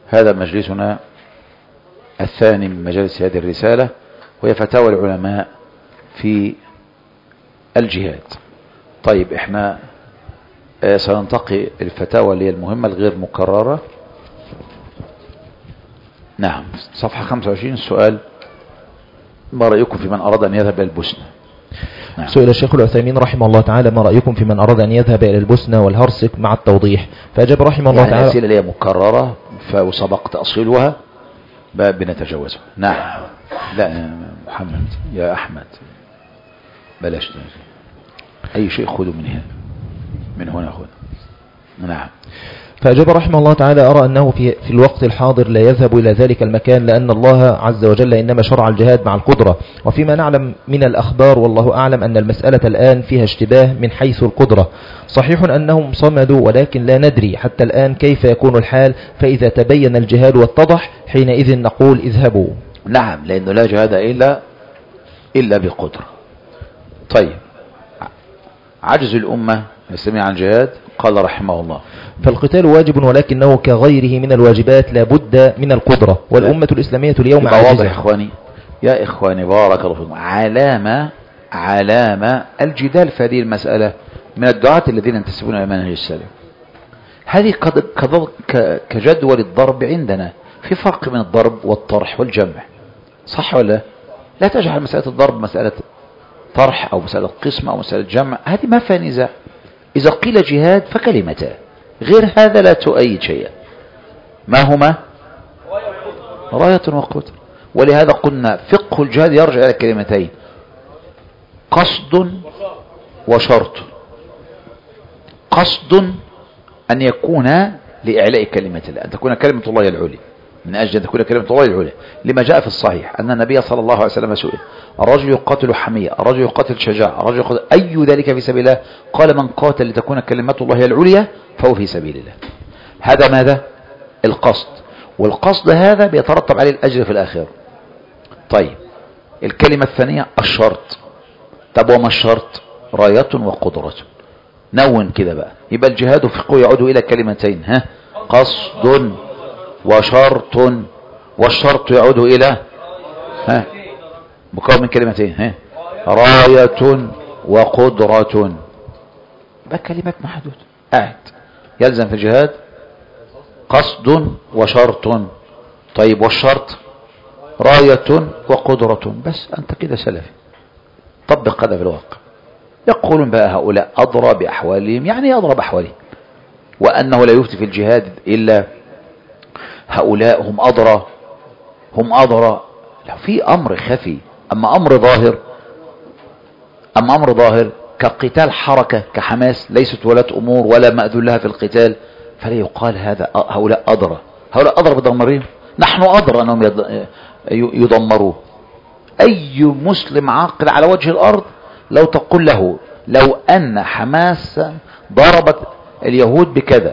هذا مجلسنا الثاني من مجالس هذه الرسالة، وهي فتاوى العلماء في الجهاد. طيب احنا سننتقي الفتاوى اللي هي المهمة الغير مكررة. نعم، صفحة 25. السؤال: ما رأيكم في من أراد أن يذهب إلى البوسنة؟ نعم. سئل الشيخ العثيمين رحمه الله تعالى: ما رأيكم في من أراد أن يذهب إلى البوسنة والهرسك مع التوضيح؟ فأجاب رحمه الله تعالى: الأسئلة اللي هي مكررة وسبق تأصيلها بنتجاوزها. نعم. لا يا محمد، يا أحمد بلاش أي شيء خذوا من هنا خذ. نعم. فأجاب رحمه الله تعالى: أرى أنه في الوقت الحاضر لا يذهب إلى ذلك المكان، لأن الله عز وجل إنما شرع الجهاد مع القدرة، وفيما نعلم من الأخبار والله أعلم أن المسألة الآن فيها اشتباه من حيث القدرة. صحيح أنهم صمدوا، ولكن لا ندري حتى الآن كيف يكون الحال، فإذا تبين الجهاد واتضح حينئذ نقول اذهبوا. نعم، لأنه لا جهاد إلا بقدرة. طيب، عجز الأمة الإسلامية عن الجهاد. قال رحمه الله: فالقتال واجب، ولكنه كغيره من الواجبات لا بد من القدرة، والأمة الإسلامية اليوم عاجزة. واضح يا إخواني بارك الله فيكم. علامة الجدال في هذه المسألة من الدعاة الذين ينتسبون إلى منهج السلف. هذه كجدول الضرب عندنا، في فرق بين الضرب والطرح والجمع، صح ولا لا؟ تجعل مسألة الضرب مسألة طرح أو مسألة قسمة أو مسألة جمع، هذه ما فيها نزاع. إذا قيل جهاد فكلمتان، غير هذا لا تؤيد شيئا. ما هما؟ راية وقدر. ولهذا قلنا فقه الجهاد يرجع إلى كلمتين: قصد وشرط. قصد أن يكون لإعلاء كلمة الله، أن تكون كلمة الله العليا، من أجل أن تكون كلمة الله العليا، لما جاء في الصحيح أن النبي صلى الله عليه وسلم سئل: الرجل يقاتل حمية، الرجل يقاتل شجاعة، الرجل يقاتل أي ذلك في سبيل الله؟ قال: من قاتل لتكون كلمة الله العليا فهو في سبيل الله. هذا ماذا؟ القصد. والقصد هذا بيترتب عليه الأجر في الآخرة. طيب، الكلمة الثانية الشرط. طب وما الشرط؟ راية وقدرة. نون كده بقى، يبقى الجهاد فقه يعود إلى كلمتين: قصد وشرط، والشرط يعود إلى مكون من كلمتين: راية وقدرة. بقى كلمات محدودة. قاعد يلزم في الجهاد قصد وشرط. طيب، والشرط راية وقدرة. بس أنت كده سلفي، طبق هذا في الواقع. يقولون بقى هؤلاء أضرى بأحوالهم. يعني أضرى بأحوالهم، وأنه لا يفتي في الجهاد إلا هؤلاء هم أضرى. لو في أمر خفي، أما أمر ظاهر كقتال حركة كحماس ليست ولاة أمور ولا مأذون لها في القتال، فلا يقال هؤلاء أضرى بدمرهم. نحن أضرى أنهم يدمروا. أي مسلم عاقل على وجه الأرض لو تقول له لو أن حماس ضربت اليهود بكذا،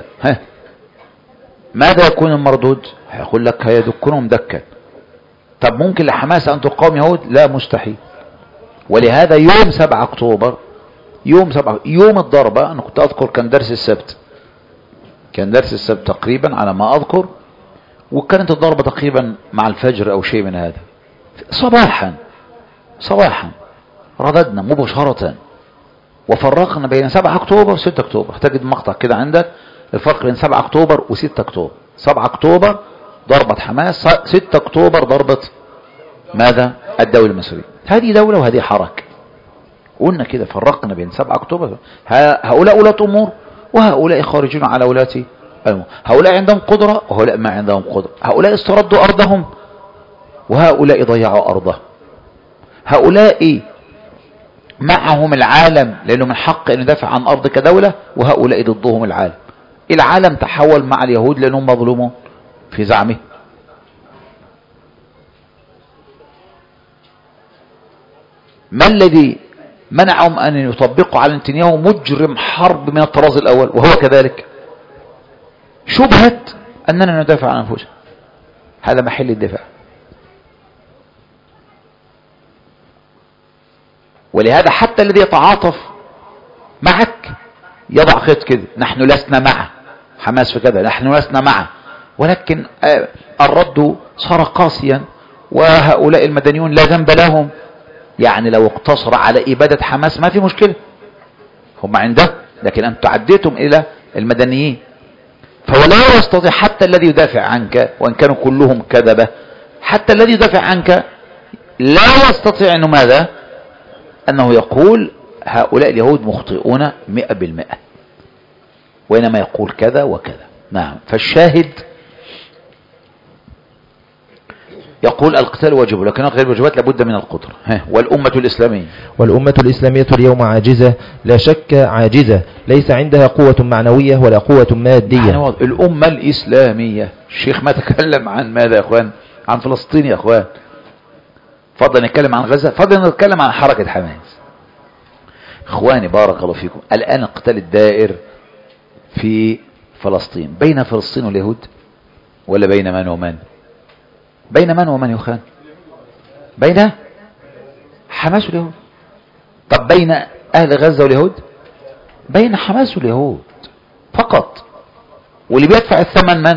ماذا يكون المردود؟ هيقول لك هيدكنهم دكا. طب ممكن لحماس أن تقاوم يهود؟ لا، مستحيل. ولهذا يوم 7 أكتوبر، يوم الضربة، أنا كنت أذكر كان درس السبت تقريبا على ما أذكر، وكانت الضربة تقريبا مع الفجر أو شيء من هذا. صباحا رددنا مباشرة وفرقنا بين 7 أكتوبر و6 أكتوبر. تجد مقطع كده عندك الفرق بين 7 أكتوبر و6 أكتوبر. 7 أكتوبر ضربة حماس، 6 أكتوبر ضربة ماذا؟ الدولة المصرية. هذه دولة وهذه حركة. قلنا كده فرقنا بين 7 أكتوبر. هؤلاء ولاة أمور، وهؤلاء خارجون على ولاة أمور. هؤلاء عندهم قدرة وهؤلاء ما عندهم قدرة. هؤلاء استردوا أرضهم وهؤلاء ضيعوا أرضه. هؤلاء معهم العالم لأنه من حق أن يدافع عن أرض كدولة، وهؤلاء ضدهم العالم تحول مع اليهود لأنهم مظلومون في زعمه. ما الذي منعهم أن يطبقوا على نتنياهو مجرم حرب من الطراز الأول وهو كذلك؟ شبهة أننا ندافع عن أنفسنا. هذا محل الدفاع. ولهذا حتى الذي يتعاطف معك يضع خط كده: نحن لسنا مع حماس في كذا، نحن لسنا مع ولكن الرد صار قاسيا، وهؤلاء المدنيون لا ذنب لهم. يعني لو اقتصر على إبادة حماس ما في مشكلة، هم عنده، لكن أنتم تعديتم إلى المدنيين. فهو لا يستطيع حتى الذي يدافع عنك، وإن كانوا كلهم كذبة، حتى الذي يدافع عنك لا يستطيع أنه ماذا؟ أنه يقول هؤلاء اليهود مخطئون 100%، وإنما يقول كذا وكذا. نعم. فالشاهد يقول القتال واجب، لكن غير الواجبات لابد من القدرة. والأمة الإسلامية، والأمة الإسلامية اليوم عاجزة، لا شك عاجزة، ليس عندها قوة معنوية ولا قوة مادية. يعني الأمة الإسلامية، الشيخ ما تكلم عن ماذا يا أخوان؟ عن فلسطين يا أخوان. فضل نتكلم عن غزة، فضل نتكلم عن حركة حماس. إخواني بارك الله فيكم، الآن القتال الدائر في فلسطين بين فلسطين واليهود، ولا بين من ومن؟ بين من ومن يا أخوان؟ بين حماس واليهود. طب بين أهل غزة واليهود؟ بين حماس واليهود فقط. واللي بيدفع الثمن من؟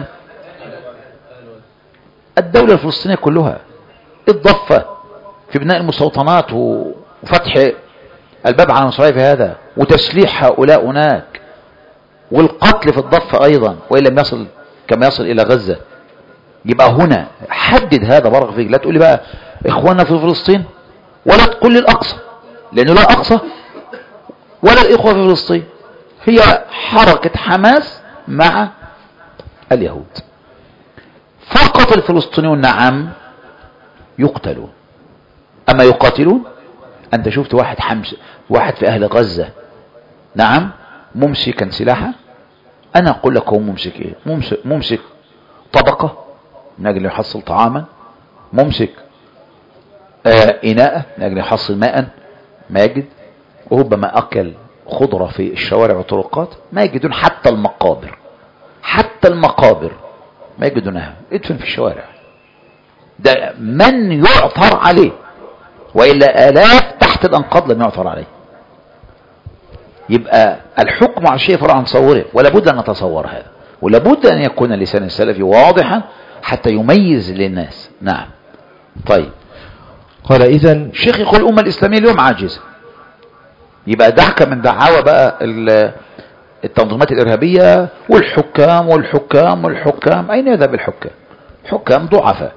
الدولة الفلسطينية كلها. الضفة في بناء المستوطنات وفتح الباب على مصراعي في هذا، وتسليح هؤلاء هناك، والقتل في الضفة أيضا، وإن لم يصل كما يصل إلى غزة. يبقى هنا حدد هذا بارك فيك. لا تقول لي بقى إخواننا في فلسطين، ولا تقول لي الأقصى، لأنه لا أقصى ولا الإخوة في فلسطين. هي حركة حماس مع اليهود فقط. الفلسطينيون نعم يقتلون، أما يقاتلون. أنت شفت واحد في أهل غزة نعم ممسكا سلاحا؟ أنا أقول لك هو ممسك إيه؟ ممسك طبقة من أجل يحصل طعاما، ممسك إناء من أجل يحصل ماء ما يجد، وربما أكل خضرة في الشوارع والطرقات ما يجدون. حتى المقابر ما يجدونها، ادفن في الشوارع. ده من يعثر عليه، وإلا آلاف تحت الأنقاض لم يعثر عليه. يبقى الحكم على شيء فرع عن تصوره، ولا بد أن نتصور هذا، ولا بد أن يكون اللسان السلفي واضحا حتى يميز للناس. نعم. طيب، قال إذن الشيخ يقول الأمة الإسلامية اليوم عاجزة. يبقى دعك من دعاوى بقى التنظيمات الإرهابية والحكام. أين يذهب الحكام؟ حكام ضعفاء.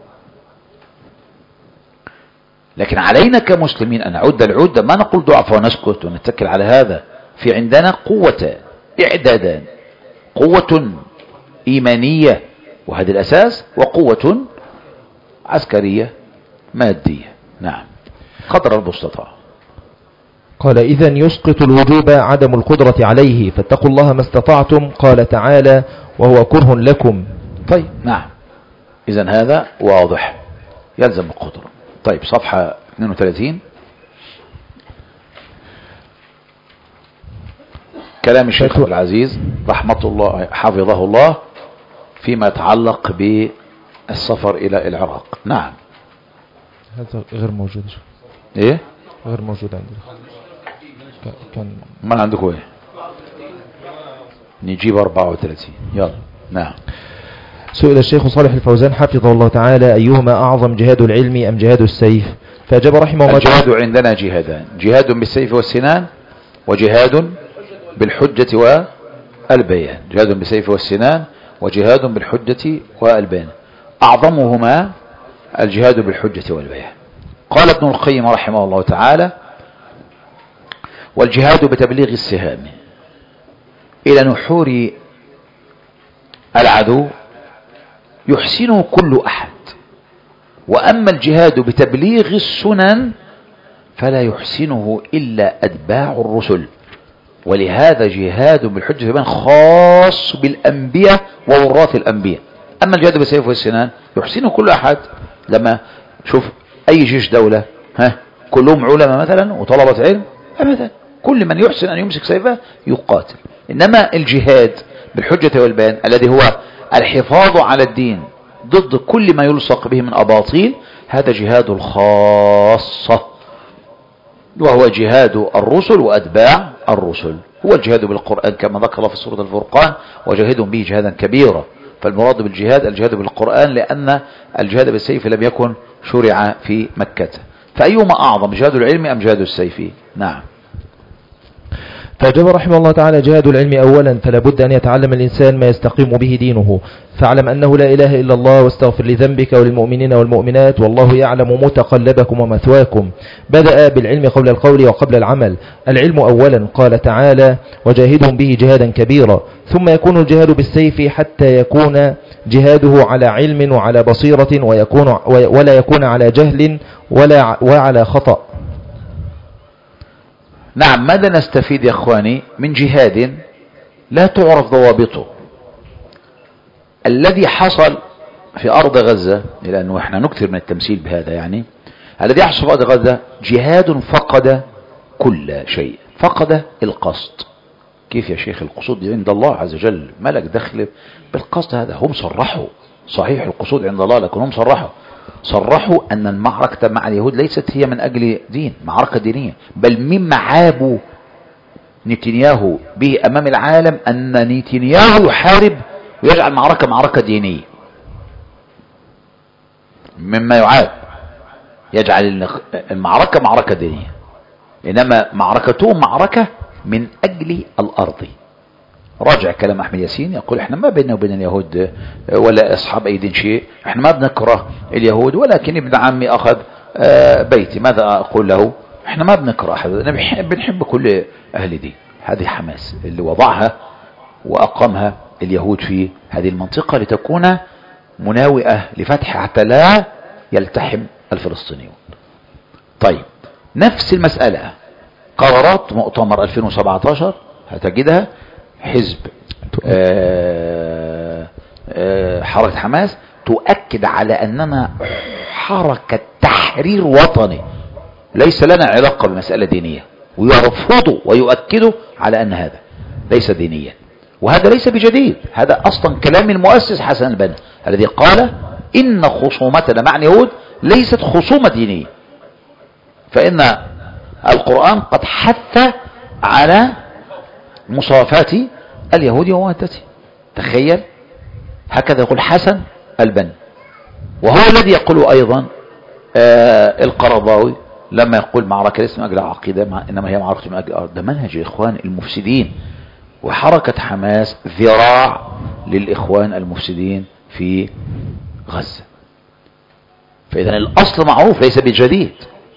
لكن علينا كمسلمين أن نعد العدة، ما نقول ضعفاء ونسكت ونتكل على هذا. في عندنا قوة إعدادان، قوة إيمانية وهذا الأساس، وقوة عسكرية مادية. نعم، قدر المستطاع. قال إذن يسقط الوجوب عدم القدرة عليه، فاتقوا الله ما استطعتم. قال تعالى وهو كره لكم. طيب نعم، إذن هذا واضح، يلزم القدرة. طيب صفحة 32، كلام الشيخ عبد العزيز رحمة الله حفظه الله فيما يتعلق بالسفر إلى العراق. نعم. هذا غير موجود. ايه غير موجود عندنا. كان ما عندكم ايه؟ نجيب 34. يلا. نعم. سئل الشيخ صالح الفوزان حفظه الله تعالى أيهما أعظم، جهاد العلم أم جهاد السيف؟ فأجاب رحمه الله الجهاد عندنا جهادان، جهاد بالسيف والسنان، وجهاد بالحجة والبيان. جهاد بالسيف والسنان وجهاد بالحجة والبيان. أعظمهما الجهاد بالحجة والبيان. قال ابن القيم رحمه الله تعالى والجهاد بتبليغ السهام إلى نحور العدو يحسنه كل أحد، وأما الجهاد بتبليغ السنن فلا يحسنه إلا أتباع الرسل. ولهذا جهاد بالحجة والبيان خاص بالأنبياء ووراث الأنبياء. أما الجهاد بالسيف والسنان يحسنه كل أحد. لما شوف أي جيش دولة كلهم علماء مثلا وطلبة علم أبدا، كل من يحسن أن يمسك سيفه يقاتل. إنما الجهاد بالحجة والبيان الذي هو الحفاظ على الدين ضد كل ما يلصق به من أباطيل، هذا جهاد الخاصة، وهو جهاد الرسل وأتباع الرسل. هو الجهاد بالقرآن كما ذكر الله في سورة الفرقان وجاهدهم به جهادا كبيرا. فالمراد بالجهاد الجهاد بالقرآن، لأن الجهاد بالسيف لم يكن شرع في مكة. فأيهما أعظم، جهاد العلم أم جهاد السيف؟ نعم. فأجاب رحمه الله تعالى: جهاد العلم أولا، فلا بد أن يتعلم الإنسان ما يستقيم به دينه، فاعلم أنه لا إله إلا الله، واستغفر لذنبك وللمؤمنين والمؤمنات، والله يعلم متقلبكم ومثواكم. بدأ بالعلم قبل القول وقبل العمل. العلم أولا، قال تعالى: وجاهدهم به جهادا كبيرا. ثم يكون الجهاد بالسيف حتى يكون جهاده على علم وعلى بصيرة، ولا يكون على جهل وعلى خطأ. نعم. ماذا نستفيد يا أخواني من جهاد لا تعرف ضوابطه؟ الذي حصل في أرض غزة، لأنه إحنا نكثر من التمثيل بهذا، يعني الذي حصل في أرض غزة جهاد فقد كل شيء، فقد القصد. كيف يا شيخ؟ القصود عند الله عز وجل، ملك دخل بالقصد. هذا هم صرحوا، صحيح القصود عند الله، لكن هم صرحوا أن المعركة مع اليهود ليست هي من أجل دين، معركة دينية، بل مما عابوا نتنياهو به أمام العالم أن نتنياهو يحارب ويجعل معركة دينية. مما يعاب يجعل المعركة معركة دينية، إنما معركتهم معركة من أجل الأرض. راجع كلام أحمد ياسين، يقول احنا ما بيننا وبين اليهود ولا أصحاب أي دين شيء، احنا ما بنكره اليهود، ولكن ابن عمي أخذ بيتي، ماذا أقول له؟ احنا ما بنكره أحد، بنحب كل أهل دين. هذه حماس اللي وضعها وأقامها اليهود في هذه المنطقة لتكون مناوئة لفتح حتى لا يلتحم الفلسطينيون. طيب، نفس المسألة قرارات مؤتمر 2017 هتجدها حزب حركة حماس تؤكد على أننا حركة تحرير وطني، ليس لنا علاقة بمسألة دينية، ويرفضوا ويؤكدوا على أن هذا ليس دينيا. وهذا ليس بجديد، هذا أصلا كلام المؤسس حسن البنا الذي قال إن خصومتنا مع اليهود ليست خصومة دينية، فإن القرآن قد حث على مصافات اليهود ومواتته. تخيل، هكذا يقول حسن البنا، وهو الذي يقول أيضا القرضاوي لما يقول معركة ليس من أجل عقيدة إنما هي معركة من أجل أرض. ده منهج الإخوان المفسدين، وحركة حماس ذراع للإخوان المفسدين في غزة. فإذا الأصل معروف ليس بالجديد.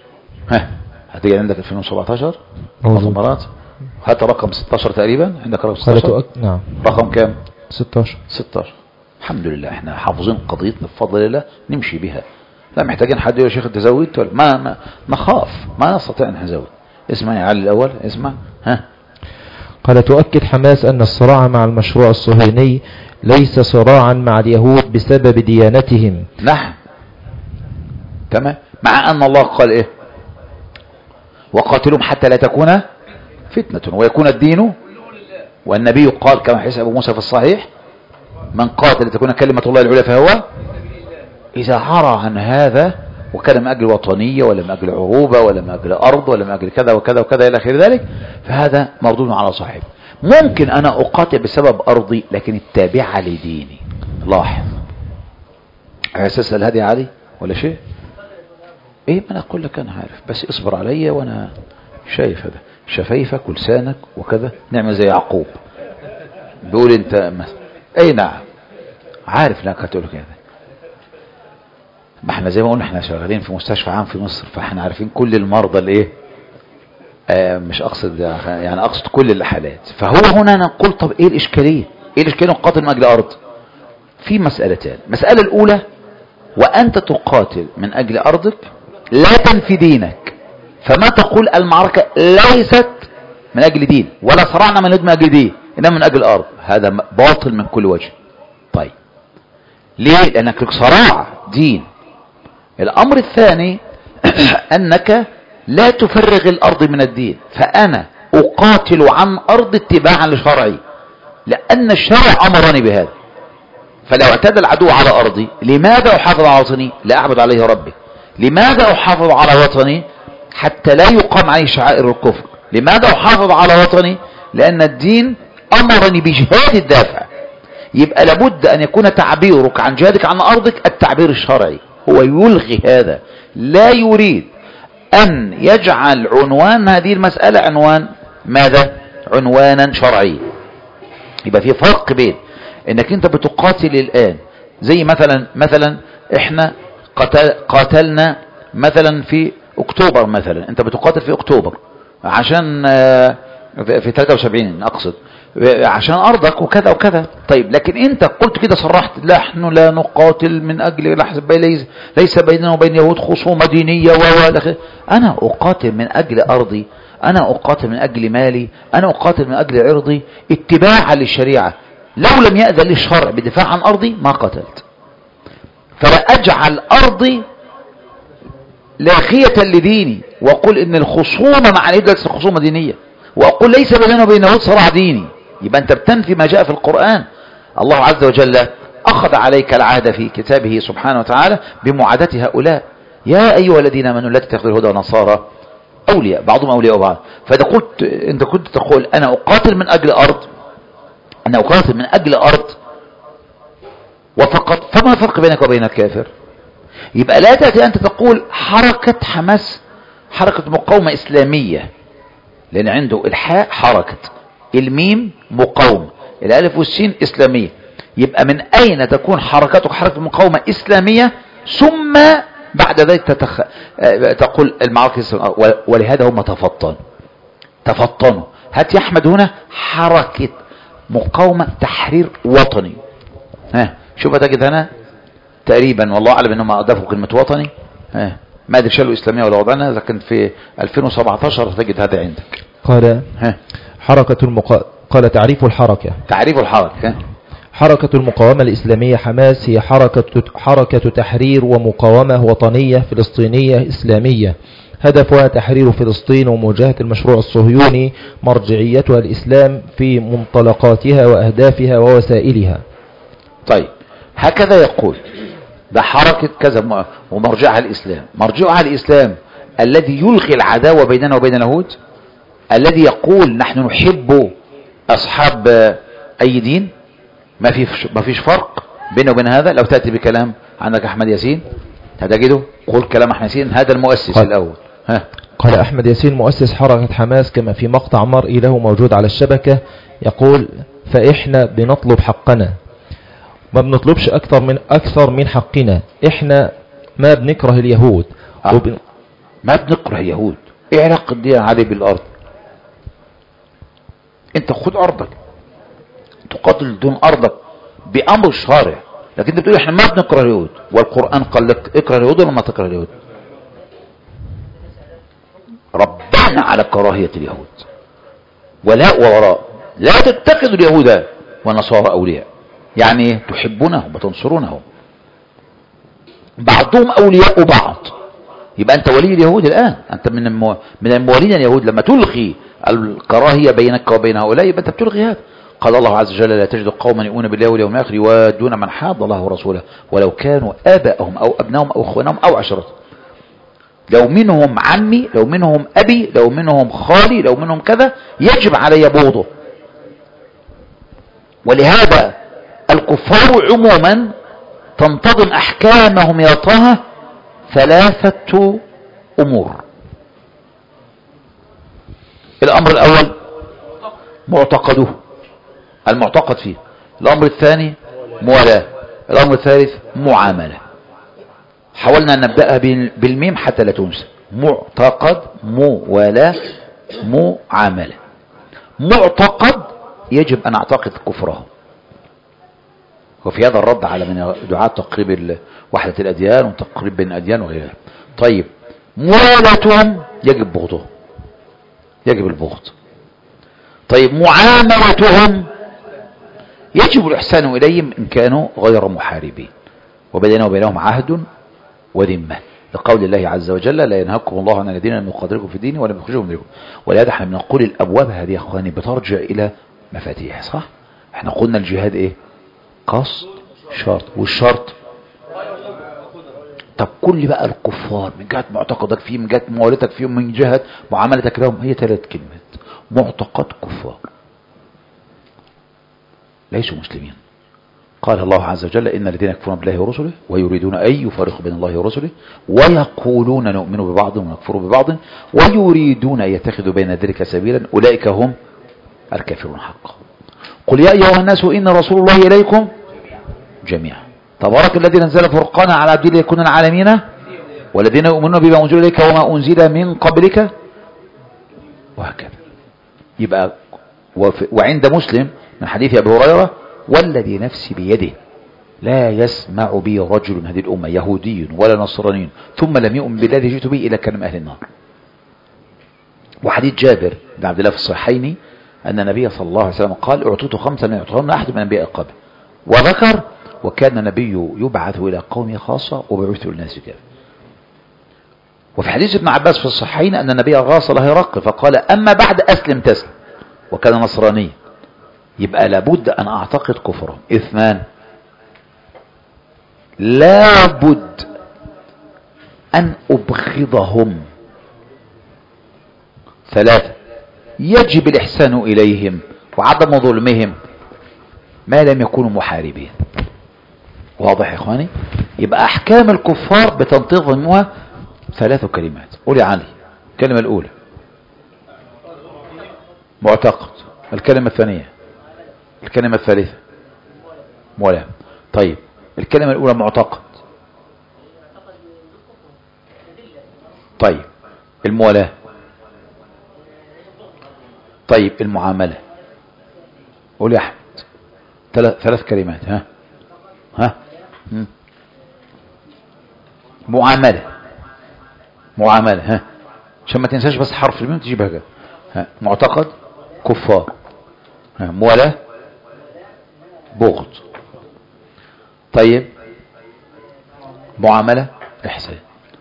هتيجي عندك 2017 مؤتمرات، هات رقم 16 تقريبا، عندك رقم 16. نعم. رقم كام؟ 16. الحمد لله احنا حافظين قضيتنا بفضل الله، نمشي بها، لا محتاجين حد يقول يا شيخ انت زودت ولا ما نخاف، ما نستطيع ان نزود. اسمع يا علي الاول، اسمع. قال: تؤكد حماس أن الصراع مع المشروع الصهيوني ليس صراعا مع اليهود بسبب ديانتهم. نعم، تمام، مع أن الله قال إيه؟ وقاتلهم حتى لا تكون فتنة ويكون الدين، والنبي قال كما حديث أبو موسى في الصحيح: من قاتل لتكون كلمة الله العليا فهو. إذا عرى عن هذا وكان من أجل وطنية ولا من أجل عروبة ولا من أجل أرض ولا من أجل كذا وكذا وكذا إلى آخر ذلك، فهذا مردود على صاحبه. ممكن أنا أقاتل بسبب أرضي لكن التابعة لديني. لاحظ، أساس الهدي علي ولا شيء؟ إيه، ما أنا أقول لك أنا عارف، بس اصبر عليا وأنا شايف هذا شفايفك ولسانك وكذا، نعمل زي يعقوب بيقول أنت مثلا. أي نعم، عارف لك هتقول كده. ما احنا زي ما قلنا احنا شغالين في مستشفى عام في مصر، فاحنا عارفين كل المرضى الايه، مش اقصد يعني اقصد كل الحالات. فهو هنا نقول طب ايه الاشكاليه؟ ايه الاشكاليه نقاتل من اجل ارض؟ في مسألتان. المسألة الاولى، وانت تقاتل من اجل ارضك لا تنفي دينك، فما تقول المعركة ليست من اجل دين ولا صرعنا من اجل دين انما من اجل ارض، هذا باطل من كل وجه. طيب ليه؟ لانك لك صراع دين. الامر الثاني انك لا تفرغ الارض من الدين، فانا اقاتل عن ارض اتباعا لشرعي لان الشرع امرني بهذا. فلو اعتدى العدو على ارضي، لماذا احافظ على وطني؟ لا اعبد عليه ربي. لماذا احافظ على وطني؟ حتى لا يقام عليه شعائر الكفر. لماذا احافظ على وطني؟ لان الدين امرني بجهاد الدافع. يبقى لابد أن يكون تعبيرك عن جهادك عن أرضك التعبير الشرعي. هو يلغي هذا، لا يريد أن يجعل عنوان هذه المسألة عنوان ماذا؟ عنوانا شرعيا. يبقى في فرق بين انك انت بتقاتل الآن، زي مثلا احنا قاتلنا مثلا في اكتوبر، مثلا انت بتقاتل في اكتوبر عشان في 73 اقصد، عشان ارضك وكذا وكذا. طيب لكن انت قلت كده صرحت نحن لا نقاتل من اجل ليس بيننا وبين اليهود خصومة دينية انا اقاتل من اجل ارضي، انا اقاتل من اجل مالي، انا اقاتل من اجل عرضي اتباعا للشريعة. لو لم يأذن للشرع بدفاع عن ارضي ما قتلت. فلا اجعل ارضي لاخية لديني واقول ان الخصومة مع اليهود ليست خصومة دينية، واقول ليس بيننا وبين اليهود صراع ديني. يبقى انت بتنفي ما جاء في القرآن. الله عز وجل اخذ عليك العهد في كتابه سبحانه وتعالى بمعاداة هؤلاء. يا ايها الذين امنوا لا تتخذوا اليهود والنصارى اولياء بعضهم اولياء بعض. فاذا انت كنت تقول انا اقاتل من اجل ارض، انا اقاتل من اجل ارض وفقط، فما الفرق بينك وبين الكافر؟ يبقى لا تأتي انت تقول حركة حماس حركة مقاومة اسلامية، لان عنده الحاء حركة، الميم مقاومة، الالف والسين اسلامية. يبقى من اين تكون حركتك حركة مقاومة اسلامية ثم بعد ذلك تقول المعركة ولهذا هم تفطنوا. هات يا احمد هنا حركة مقاومة تحرير وطني، شوف تجد هنا تقريبا والله اعلم انهم اضافوا كلمة وطني، ما ادري شالوا اسلامية ولا وضعنا، لكن في 2017 تجد هذا عندك. قال قال تعريف الحركة. حركة المقاومة الإسلامية حماس هي حركة تحرير ومقاومة وطنية فلسطينية إسلامية، هدفها تحرير فلسطين ومواجهة المشروع الصهيوني، مرجعيتها الإسلام في منطلقاتها وأهدافها ووسائلها. طيب هكذا يقول ده حركة كذا ومرجعها الإسلام. مرجعها الإسلام الذي يلغي العداوة بيننا وبين اليهود، الذي يقول نحن نحب أصحاب أي دين، ما فيش فرق بينه وبين هذا. لو تأتي بكلام عندك أحمد ياسين هتجده، قول كلام أحمد ياسين هذا المؤسس الأول. قال أحمد ياسين مؤسس حركة حماس كما في مقطع مرئي له موجود على الشبكة، يقول فإحنا بنطلب حقنا، ما بنطلبش أكثر من حقنا. إحنا ما بنكره اليهود ما بنكره اليهود. إيه علاقة دي علي بالأرض؟ أنت خد أرضك تقاتل دون أرضك بأمر الشارع، لكن أنت بتقول إحنا ما بنكره اليهود، والقرآن قال لك اكره اليهود ولا ما تكره اليهود؟ ربنا على كراهية اليهود ولاء ووراء. لا تتخذوا اليهود والنصارى أولياء، يعني تحبونهم وتنصرونهم، بعضهم أولياء بعض. يبقى أنت ولي اليهود الآن، أنت من الموالين اليهود. لما تلغي الكراهية بينك وبين هؤلاء يبقى أنت بتلغي هذا. قال الله عز وجل لا تجد قوما يؤمنون بالله واليوم الآخر يوادون من حاد الله ورسوله ولو كانوا آباءهم أو أبنائهم أو إخوانهم أو عشيرتهم. لو منهم عمي، لو منهم أبي، لو منهم خالي، لو منهم كذا، يجب علي بغضه. ولهذا الكفار عموما تنتظم أحكامهم يا طه 3 أمور. الأمر الأول معتقده، المعتقد فيه. الأمر الثاني موالاة. الأمر الثالث معاملة. حاولنا أن نبدأها بالميم حتى لا تنسى. معتقد، موالاة، معاملة. معتقد يجب أن أعتقد كفره، وفي هذا الرد على من دعاة تقريب وحدة الأديان وتقريب بين الأديان وغيرها. طيب موالاتهم يجب بغضهم، يجب البغض. طيب معاملتهم يجب الإحسان إليهم إن كانوا غير محاربين وبيننا وبينهم عهد وذمة، لقول الله عز وجل لا ينهاكم الله عن الذين لم يقاتلوكم في الدين ولم يخرجوكم من دينكم. ولهذا احنا بنقول الأبواب هذه يا اخواني بترجع إلى مفاتيح، صح؟ احنا قلنا الجهاد ايه؟ قصد، شرط، والشرط طب كل بقى الكفار من جهة معتقدك فيهم، من جهة موالتك فيهم، من جهة معاملتك لهم، هي 3 كلمات. معتقد كفار ليسوا مسلمين، قال الله عز وجل إن الذين يكفرون بالله ورسله ويريدون أن يفرقوا بين الله ورسله ويقولون نؤمن ببعض ونكفر ببعض ويريدون أن يتخذوا بين ذلك سبيلا أولئك هم الكافرون حقا. قل يا أيها الناس إن رسول الله إليكم جميعا تبارك الذي نزل فرقانا على عبده ليكون العالمين والذين يؤمنون بما أنزل إليك وما أنزل من قبلك وهكذا. يبقى وعند مسلم من حديث أبي هريرة والذي نفسي بيده لا يسمع بي رجل من هذه الأمة يهودي ولا نصراني ثم لم يؤمن بالذي جئت به إلا كان من أهل النار. وحديث جابر بن عبد الله في الصحيحين أن النبي صلى الله عليه وسلم قال اعطيت 5 لا يعطيهن أحد من أنبياء قبل وذكر وكان النبي يبعث إلى قومه خاصة وبعث للناس كافة. وفي حديث ابن عباس في الصحيحين أن النبي غاص له هرقل فقال أما بعد أسلم تسلم وكان نصرانيا. يبقى لابد أن أعتقد كفرهم. 2 لابد أن أبغضهم. 3 يجب الإحسان إليهم وعدم ظلمهم ما لم يكونوا محاربين. واضح يا إخواني؟ يبقى أحكام الكفار بتنتظمها 3 كلمات. قولي علي. الكلمة الأولى معتقد. الكلمة الثانية. الكلمة الثالثة مولاة. طيب الكلمة الأولى معتقد. طيب المولاة. طيب المعاملة. قول يا أحمد. 3 كلمات. ها معاملة. معاملة. عشان ما تنساش بس حرف الميم تجيبها كده. معتقد كفار. مولاة بغض. طيب معاملة إحسان.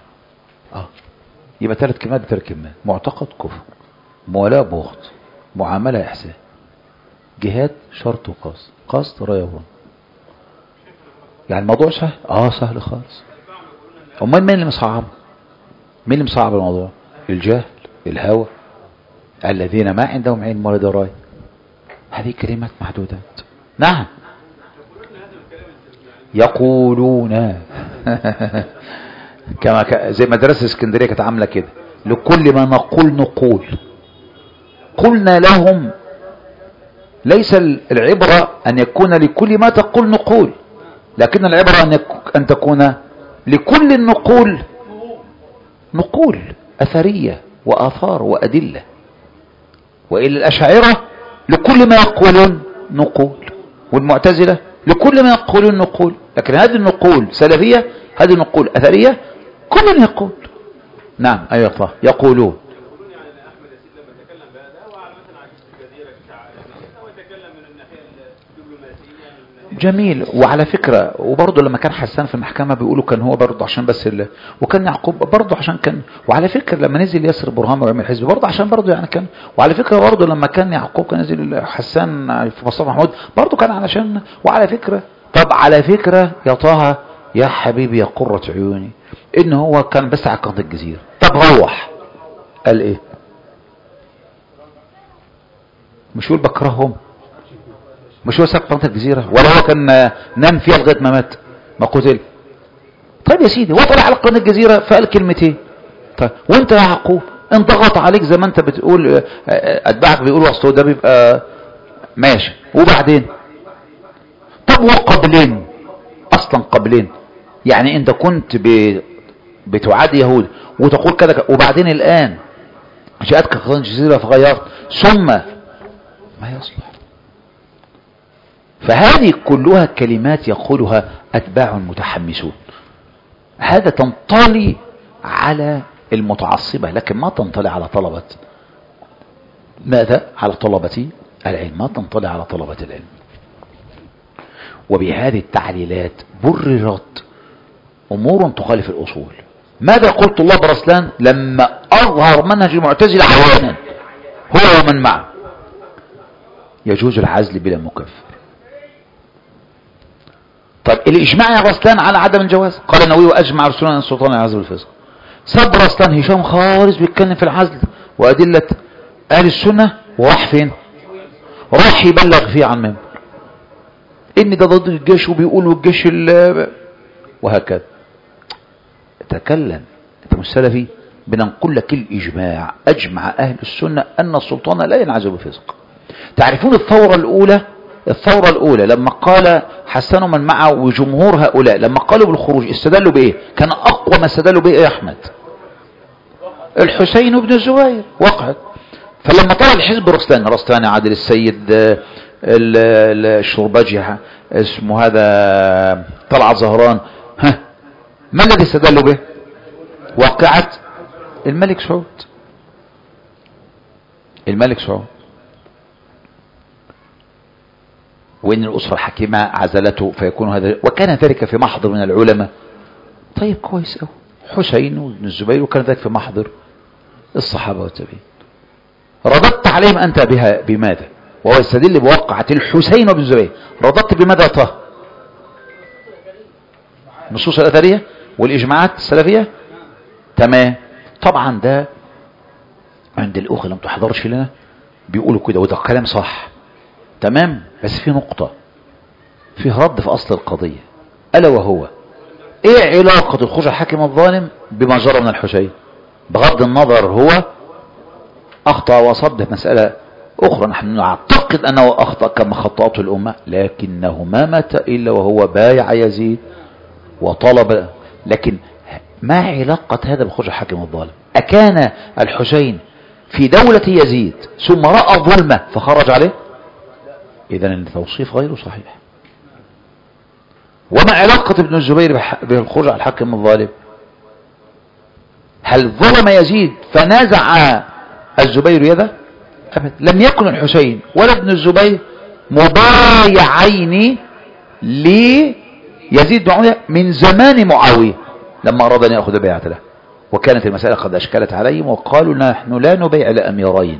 يبقى 3 كلمات ب3 كلمات. معتقد كفر مولاة بغض معاملة إحسان. جهاد شرط وقصد. قصد رياضة. يعني الموضوع سهل. سهل خالص. امال مين اللي مصعب؟ مين اللي مصعب الموضوع؟ الجهل الهوى الذين ما عندهم علم ولا دراية. هذه كلمات محدودات. نعم يقولون كما زي مدرسة اسكندرية كانت عاملة كده لكل ما نقول قلنا لهم ليس العبرة أن يكون لكل ما تقول نقول لكن العبرة أن تكون لكل النقول نقول أثرية وآثار وأدلة. وإلى الأشاعرة لكل ما يقولون نقول والمعتزلة لكل ما يقولون نقول. لكن هذه النقول سلفية هذه النقول أثرية كل يقول. نعم أيها الله يقولون جميل. وعلى فكرة وبرضه لما كان حسان في المحكمة بيقولوا كان هو برضه عشان بس وكان يعقوب برضه عشان كان. وعلى فكرة لما نزل ياسر برهان ويعمل حزب برضه عشان برضه يعني كان. وعلى فكرة برضه لما كان يعقوب كان نزل حسان في مصطفى محمود برضه كان علشان. وعلى فكرة طب على فكرة يا طه يا حبيبي يا قرة عيوني ان هو كان بس على قناة الجزيرة. طب روح قال ايه؟ مش يقول بكرههم؟ مش هو ساب قناة الجزيرة ولا هو كان نام فيها لغاية ما مات ما قتل؟ طيب يا سيدي هو طلع على قناة الجزيرة فقال كلمتين. طيب وانت يا يعقوب انضغط عليك زي ما انت بتقول اتباعك بيقولوا اصله ده بيبقى ماشي وبعدين. طب وقبلين اصلا قبلين يعني انت كنت بتعادي يهود وتقول كده وبعدين الان جاءتك قناة الجزيرة فغيرت ثم ما يصلح. فهذه كلها كلمات يقولها أتباع متحمسون. هذا تنطلي على المتعصبة لكن ما تنطلي على طلبة ماذا؟ على طلبة العلم. ما تنطلي على طلبة العلم. وبهذه التعليلات بررت أمور تخالف الأصول. ماذا قلت الله برسلان لما أظهر منهج المعتزلة عيانا هو ومن معه؟ يجوز العزل بلا مكفر. طيب الإجماع يا رسلان على عدم الجواز. قال النووي وأجمع رسولنا أن السلطان يعزل الفسق. سب رسلان هشام خالص بيتكلم في العزل وأدلة أهل السنة وراح فين؟ راح يبلغ فيه عن منبر. ان ده ضد الجيش وبيقولوا الجيش وهكذا. تكلم، انت مش سلفي. بننقل لك الإجماع، أجمع أهل السنة أن السلطان لا ينعزل بفسق. تعرفون الثورة الأولى لما قال حسن من معه وجمهور هؤلاء لما قالوا بالخروج استدلوا بإيه؟ كان أقوى ما استدلوا بإيه يا أحمد؟ الحسين بن الزبير وقعت. فلما طلع الحزب رستاني عادل السيد الشربجي اسمه هذا طلعت زهران، ما الذي استدلوا به؟ وقعت الملك سعود وإن الأسرة الحكيمة عزلته فيكون هذا، وكان ذلك في محضر من العلماء. طيب كويس أوي، حسين وابن الزبير، وكان ذلك في محضر الصحابة والتابعين. رددت عليهم أنت بها بماذا؟ وهو يستدل بوقعة الحسين وابن الزبير. رددت بماذا طه؟ النصوص الأثرية والإجماعات السلفية. تمام. طبعا ده عند الأخوة لم تحضرش لنا بيقولوا كده، وده كلام صح تمام، بس في نقطة، فيه رد في أصل القضية، ألا وهو إيه علاقة الخروج الحاكم الظالم بما جرى من الحسين؟ بغض النظر هو أخطأ وصد مسألة أخرى، نحن نعتقد أنه أخطأ كما خطأته الأمة، لكنه ما مات إلا وهو بايع يزيد وطلب. لكن ما علاقة هذا بخروج الحاكم الظالم؟ أكان الحسين في دولة يزيد ثم رأى ظلمه فخرج عليه؟ إذن التوصيف غير صحيح. وما علاقة ابن الزبير بالخروج على الحاكم الظالم؟ هل ظلم يزيد فنازع الزبير يده؟ أبدا. لم يكن الحسين ولا ابن الزبير مبايعين ليزيد معاوية من زمان معاوية لما أراد أن يأخذ بيعة له، وكانت المسألة قد أشكلت عليهم وقالوا نحن لا نبيع لأميرين،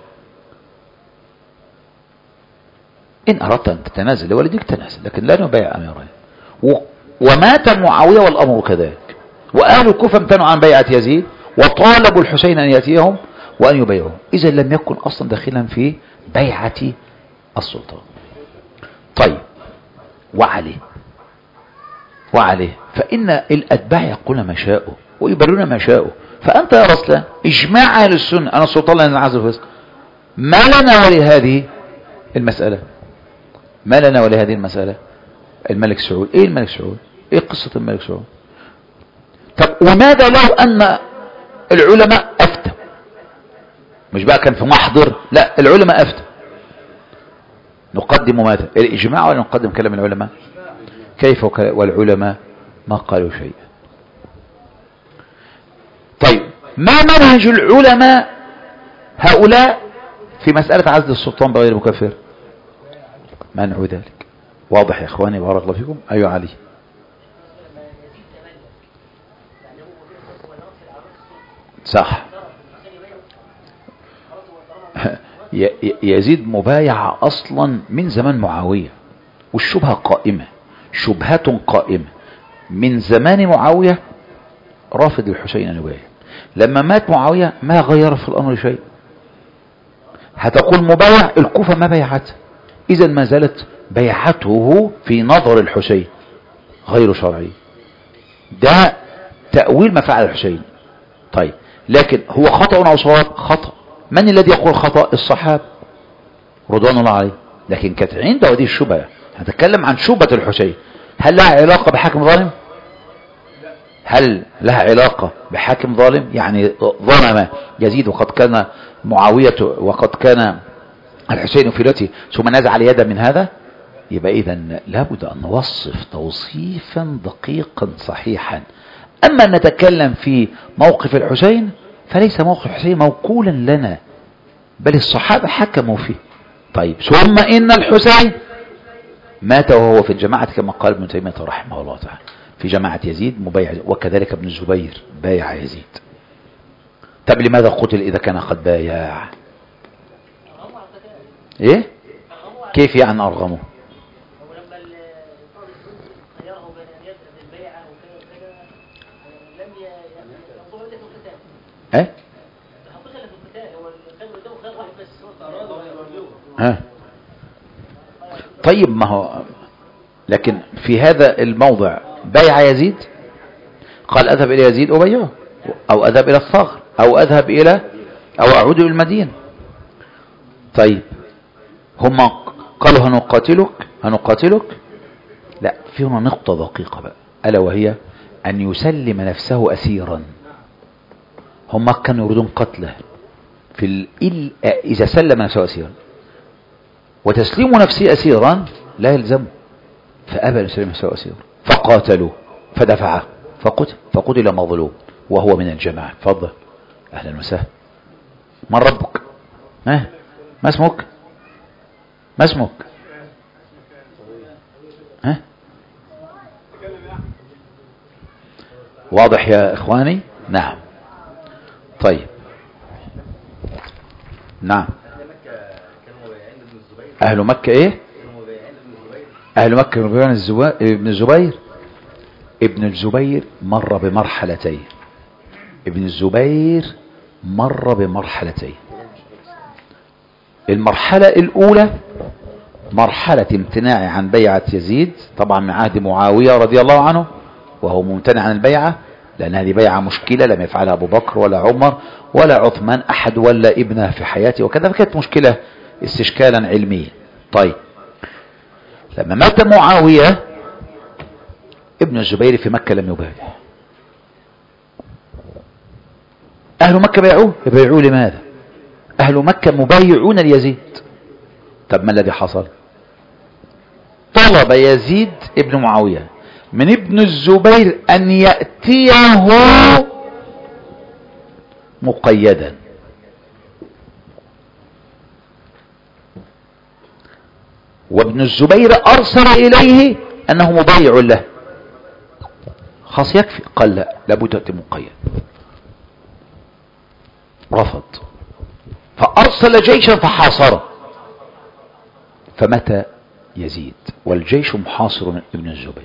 إن أردت أن تتنازل لوالدك تنازل، لكن لا نبيع أميرين. ومات معاوية والأمر كذلك، وأهل الكوفة امتنعوا عن بيعة يزيد وطالبوا الحسين أن يأتيهم وأن يبيعوه. إذا لم يكن أصلا داخلا في بيعة السلطان. طيب وعليه فإن الأتباع يقولون ما شاءوا ويبررون ما شاءوا. فأنت يا رسول إجماع أهل السنة أن السلطان لا ينعزل بفسق. ما لنا ولهذه المسألة؟ ما لنا ولهذه المسألة؟ الملك سعود. إيه الملك سعود؟ إيه قصة الملك سعود؟ طب وماذا لو أن العلماء أفتوا؟ مش بقى كان في محضر، لا العلماء أفتوا. نقدم ماذا؟ الإجماع ولا نقدم كلام العلماء؟ كيف والعلماء ما قالوا شيئا؟ طيب ما منهج العلماء هؤلاء في مسألة عزل السلطان بغير مكفر؟ منع ذلك. واضح يا اخواني بارك الله فيكم. ايوه علي. صح. يزيد مبايع اصلا من زمان معاوية، والشبهة قائمة، شبهة قائمة من زمان معاوية، رافض الحسين أن يبايع. لما مات معاوية ما غير في الأمر شيء. هتقول مبايع، الكوفة ما بيعته، إذا ما زالت بيعته في نظر الحسين غير شرعي. ده تأويل ما فعل الحسين. طيب لكن هو خطأ أو صواب؟ خطأ. من الذي يقول خطأ؟ الصحابة رضوان الله عليه. لكن كانت عنده هذه الشبهة. هنتكلم عن شبهة الحسين، هل لها علاقة بحاكم ظالم؟ هل لها علاقة بحاكم ظالم؟ يعني ظلم يزيد وقد كان معاوية وقد كان الحسين في لوته ثم نزع اليد من هذا؟ يبقى إذن لابد أن نوصف توصيفا دقيقا صحيحا. أما أن نتكلم في موقف الحسين فليس موقف الحسين موكولا لنا، بل الصحابة حكموا فيه. طيب ثم إن الحسين مات وهو في الجماعة كما قال ابن تيمية رحمه الله تعالى، في جماعة يزيد مبايع، وكذلك ابن الزبير بايع يزيد. طب لماذا قتل إذا كان قد بايع؟ إيه؟ كيف يعني أرغمه؟ ايه؟ ها؟ طيب ما هو لكن في هذا الموضع بيع يزيد، قال أذهب إلى يزيد أبيعه، أو أذهب إلى الصغر، أو أذهب إلى أو أعود إلى المدينة. طيب هم قالوا هنقاتلك. لا، في هنا نقطة دقيقة بقى، ألا وهي أن يسلم نفسه أسيرا. هم كانوا يريدون قتله إذا سلم نفسه أسيرا، وتسليم نفسه أسيرا لا يلزمه، فأبى أن يسلم نفسه أسيرا فقاتلوا فدفعه فقتل مظلوم وهو من الجماعة. تفضل. أهلا وسهلا. من ربك؟ ما اسمك؟ واضح يا إخواني؟ نعم. طيب نعم. أهل مكة إيه؟ أهل مكة ابن الزبير. ابن الزبير مر بمرحلتين. المرحلة الأولى مرحلة امتناع عن بيعة يزيد، طبعا من عهد معاوية رضي الله عنه، وهو ممتنع عن البيعة لأن هذه بيعة مشكلة لم يفعلها أبو بكر ولا عمر ولا عثمان، أحد ولا ابنه في حياته وكذا، فكانت مشكلة استشكالا علميا. طيب لما مات معاوية ابن الزبير في مكة لم يبايع. أهل مكة بايعوه. يبايعوه لماذا؟ أهل مكة مبايعون ليزيد. طب ما الذي حصل؟ طلب يزيد ابن معاوية من ابن الزبير أن يأتيه مقيدا، وابن الزبير أرسل إليه أنه مبايع له. خلاص يكفي. قال لا، لابد تأتي مقيد. رفض، فأرسل جيشا فحاصره، فمات يزيد والجيش محاصر من ابن الزبير،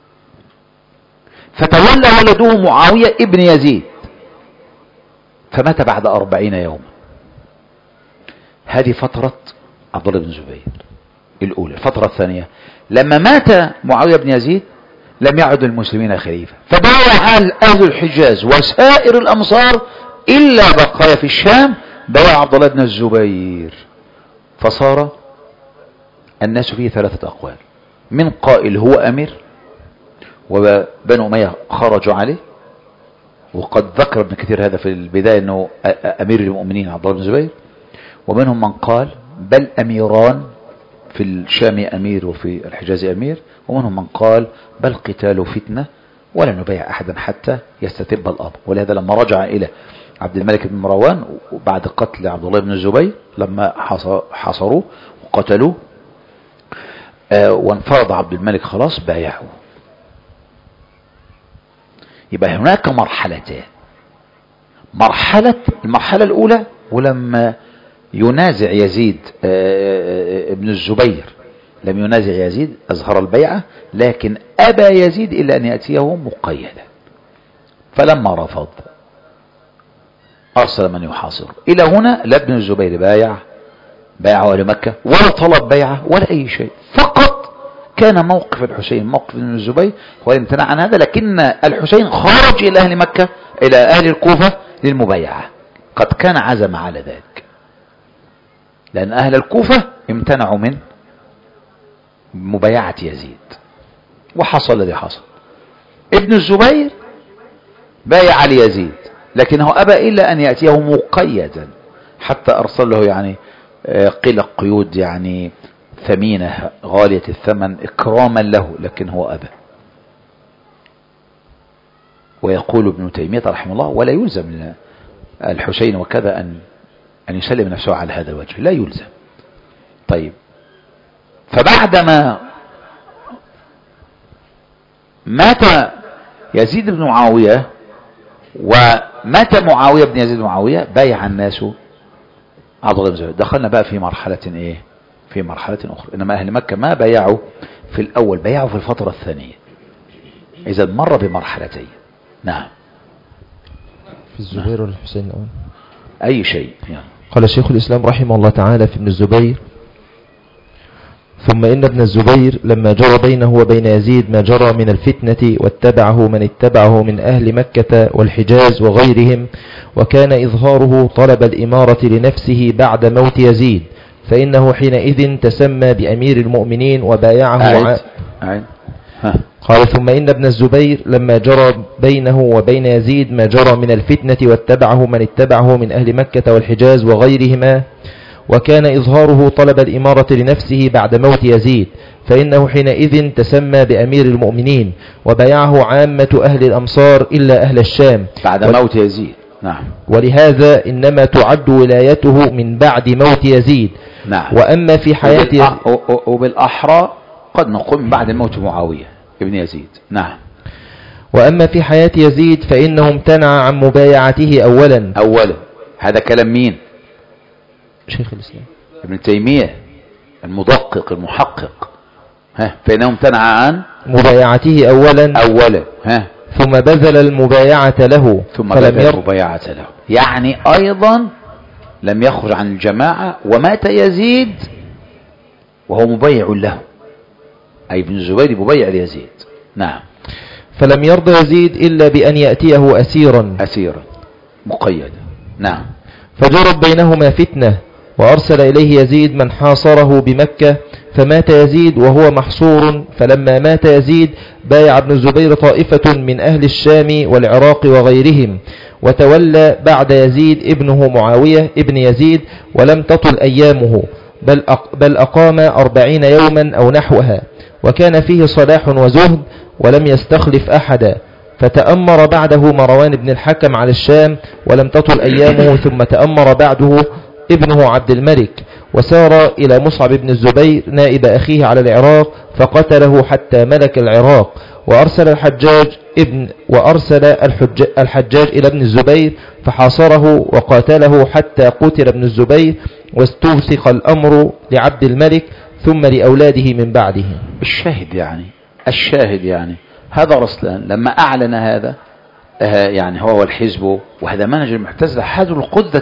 فتولى ولده معاوية ابن يزيد، فمات بعد 40 يوما. هذه فترة عبد الله بن الزبير الأولى. الفترة الثانية لما مات معاوية بن يزيد لم يعد المسلمين خليفة، فبايع أهل الحجاز وسائر الأمصار إلا بقايا في الشام بايع عبد الله بن الزبير، فصار الناس فيه 3 أقوال. من قائل هو أمير وبنو أمية خرجوا عليه، وقد ذكر ابن كثير هذا في البداية أنه أمير المؤمنين عبد الله بن الزبير. ومنهم من قال بل أميران، في الشام أمير وفي الحجاز أمير. ومنهم من قال بل قتال فتنة ولا نبايع أحدا حتى يستتب الأمر. ولهذا لما رجع إلى عبد الملك بن مروان بعد قتل عبد الله بن الزبير، لما حصروه وقتلوه وانفرض عبد الملك خلاص بايعه. يبقى هناك مرحلتين. المرحلة الأولى ولما ينازع يزيد ابن الزبير، لم ينازع يزيد، أظهر البيعة، لكن أبى يزيد إلا أن يأتيه مقيدا، فلما رفض أرسل من يحاصر. إلى هنا لا ابن الزبير بايع أهل مكة ولا طلب بيعة ولا أي شيء، فقط كان موقف الحسين موقف ابن الزبير هو الامتناع عن هذا، لكن الحسين خرج إلى أهل مكة إلى أهل الكوفة للمبايعة، قد كان عزم على ذلك، لأن أهل الكوفة امتنعوا من مبايعة يزيد، وحصل الذي حصل. ابن الزبير بايع ليزيد لكنه أبى إلا أن يأتيه مقيدا، حتى أرسل له يعني قيل قيود يعني ثمينة غالية الثمن إكراما له، لكن هو أبى. ويقول ابن تيمية رحمه الله ولا يلزم الحسين وكذا أن يسلم نفسه على هذا الوجه، لا يلزم. طيب فبعدما مات يزيد بن معاوية ومات معاوية بن يزيد بن معاوية بايع الناس عبد الله بن الزبير. دخلنا بقى في مرحلة ايه؟ في مرحلة اخرى. انما اهل مكة ما بايعوا في الاول، بايعوا في الفترة الثانية، اذا مر بمرحلتين. نعم. في الزبير والحسين الأول اي شيء يعني. قال شيخ الإسلام رحمه الله تعالى في ابن الزبير: ثم إن ابن الزبير لما جرى بينه وبين يزيد ما جرى من الفتنة واتبعه من اتبعه من أهل مكة والحجاز وغيرهم، وكان إظهاره طلب الإمارة لنفسه بعد موت يزيد، فإنه حينئذ تسمى بأمير المؤمنين وبايعه. قال ثم إن ابن الزبير لما جرى بينه وبين يزيد ما جرى من الفتنة واتبعه من اتبعه من أهل مكة والحجاز وغيرهما، وكان إظهاره طلب الإمارة لنفسه بعد موت يزيد، فإنه حينئذ تسمى بأمير المؤمنين وبايعه عامة أهل الأمصار إلا أهل الشام بعد موت يزيد. نعم. ولهذا إنما تعد ولايته من بعد موت يزيد. نعم. وأما في حياة وبالأحرى قد نقول من بعد موت معاوية ابن يزيد. نعم. وأما في حياة يزيد فإنه امتنع عن مبايعته أولا. هذا كلام مين؟ شيخ الإسلام ابن تيمية المدقق المحقق. فإنه امتنع عن مبايعته أولا. ثم بذل المبايعة له. يعني أيضا لم يخرج عن الجماعة، ومات يزيد وهو مبايع له، أي ابن الزبير مبايع ليزيد. نعم. فلم يرضى يزيد إلا بأن يأتيه أسيرا مقيدا. نعم. فجرت بينهما فتنة، وأرسل إليه يزيد من حاصره بمكة، فمات يزيد وهو محصور. فلما مات يزيد بايع ابن الزبير طائفة من أهل الشام والعراق وغيرهم، وتولى بعد يزيد ابنه معاوية ابن يزيد، ولم تطل أيامه بل أقام 40 يوما أو نحوها، وكان فيه صلاح وزهد ولم يستخلف أحدا. فتأمر بعده مروان بن الحكم على الشام ولم تطل أيامه، ثم تأمر بعده ابنه عبد الملك، وسار إلى مصعب بن الزبير نائب أخيه على العراق فقتله حتى ملك العراق. وأرسل الحجاج إلى ابن الزبير فحاصره وقاتله حتى قتل ابن الزبير، واستوثق الأمر لعبد الملك ثم لأولاده من بعده. الشاهد يعني هذا رسلان لما أعلن هذا يعني هو والحزب، وهذا منهج المعتزلة، حذو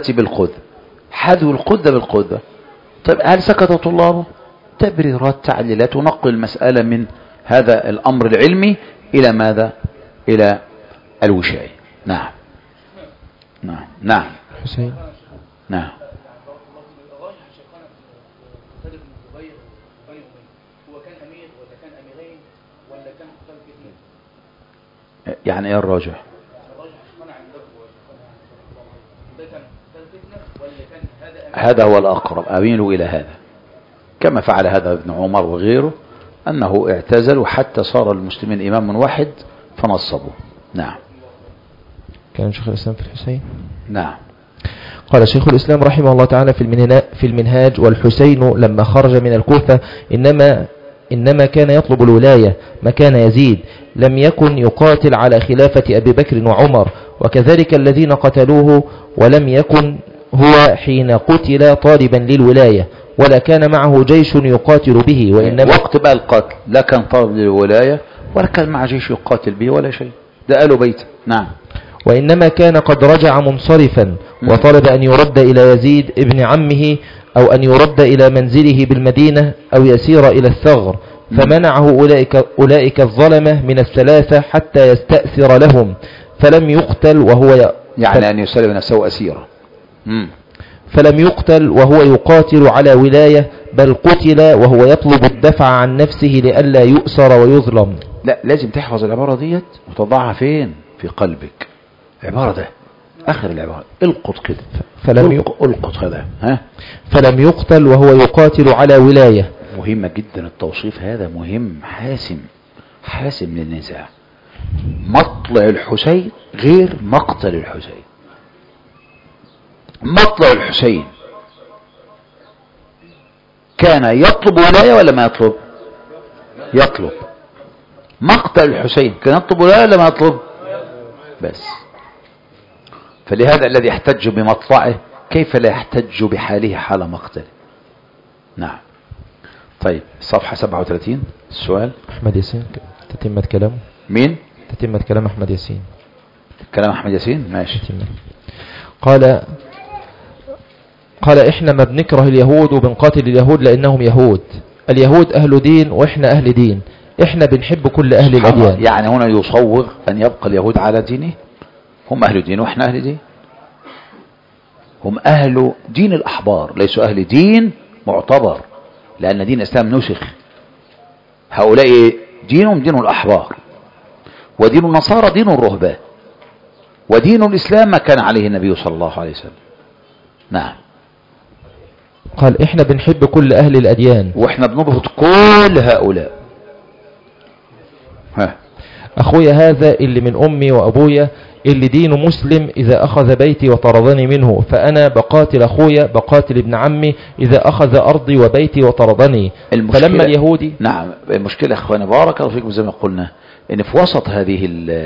القدة بالقدة. طيب هل سكت طلابه؟ تبريرات، تعليلات، ونقل المسألة من هذا الأمر العلمي إلى ماذا؟ إلى الوشاية. نعم. حسين. نعم. يعني ايه الراجح؟ هذا هو الأقرب، أميل إلى هذا، كما فعل هذا ابن عمر وغيره، أنه اعتزل حتى صار المسلمين إمام واحد فنصبوا. نعم. كان شيخ الإسلام في الحسين. نعم. قال شيخ الإسلام رحمه الله تعالى في المنهاج: والحسين لما خرج من الكوفة إنما كان يطلب الولاية مكان يزيد، لم يكن يقاتل على خلافة أبي بكر وعمر، وكذلك الذين قتلوه، ولم يكن هو حين قتل طالبا للولاية، ولا كان معه جيش يقاتل به، وإنما وقت بقى القتل لا كان طالب للولاية ولا كان مع جيش يقاتل به ولا شيء، ده قالوا بيت. نعم. وإنما كان قد رجع منصرفا، وطلب أن يرد إلى يزيد ابن عمه، أو أن يرد إلى منزله بالمدينة، أو يسير إلى الثغر، فمنعه أولئك الظلمة من الثلاثة حتى يستأثر لهم، فلم يقتل وهو يعني أن يسلم نفسه أسيرا. فلم يقتل وهو يقاتل على ولاية، بل قتل وهو يطلب الدفع عن نفسه لئلا يؤسر ويظلم. لا، لازم تحفظ العبارة ديت وتضعها فين؟ في قلبك. العبارة ده آخر العبارة، القط كده. القط هذا. فلم يقتل وهو يقاتل على ولاية. مهمة جدا التوصيف هذا، مهم، حاسم للنزاع. مطلع الحسين غير مقتل الحسين. مطلع الحسين كان يطلب ولاية ولا ما يطلب؟ يطلب. مقتل الحسين كان يطلب ولاية ولا ما يطلب؟ بس. فلهذا الذي يحتج بمطلعه كيف لا يحتج بحاله حال مقتله. نعم. طيب صفحة 37 السؤال. أحمد ياسين تتمة كلامه. مين؟ تتمة كلام أحمد ياسين. كلام أحمد ياسين ماشي. قال إحنا ما بنكره اليهود وبنقاتل اليهود لأنهم يهود. اليهود أهل دين وإحنا أهل دين، إحنا بنحب كل أهل الأديان. يعني هنا يصوغ أن يبقى اليهود على دينه، هم أهل دين وإحنا أهل دين. هم أهل دين الأحبار، ليسوا أهل دين معتبر، لأن دين الإسلام نسخ. هؤلاء دينهم دين الأحبار، ودين النصارى دين الرهبان، ودين الإسلام ما كان عليه النبي صلى الله عليه وسلم. نعم. قال إحنا بنحب كل أهل الأديان وإحنا بنبغض كل هؤلاء. أخويا هذا اللي من أمي وأبويا اللي دينه مسلم إذا أخذ بيتي وطردني منه، فأنا بقاتل أخويا، بقاتل ابن عمي إذا أخذ أرضي وبيتي وطردني. فلما اليهودي. نعم، المشكلة أخواني بارك الله فيكم زي ما قلنا إن في وسط هذه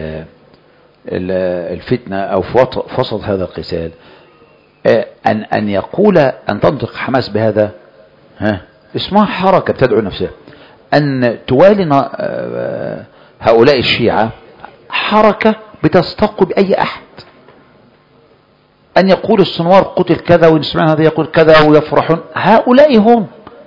الفتنة أو في وسط هذا القتال أن يقول أن تنطق حماس بهذا اسمها حركة بتدعو نفسها، أن توالي هؤلاء الشيعة حركة بتستق بأي أحد، أن يقول السنوار قتل كذا ونسمعنا هذا يقول كذا ويفرحون، هؤلاء هم.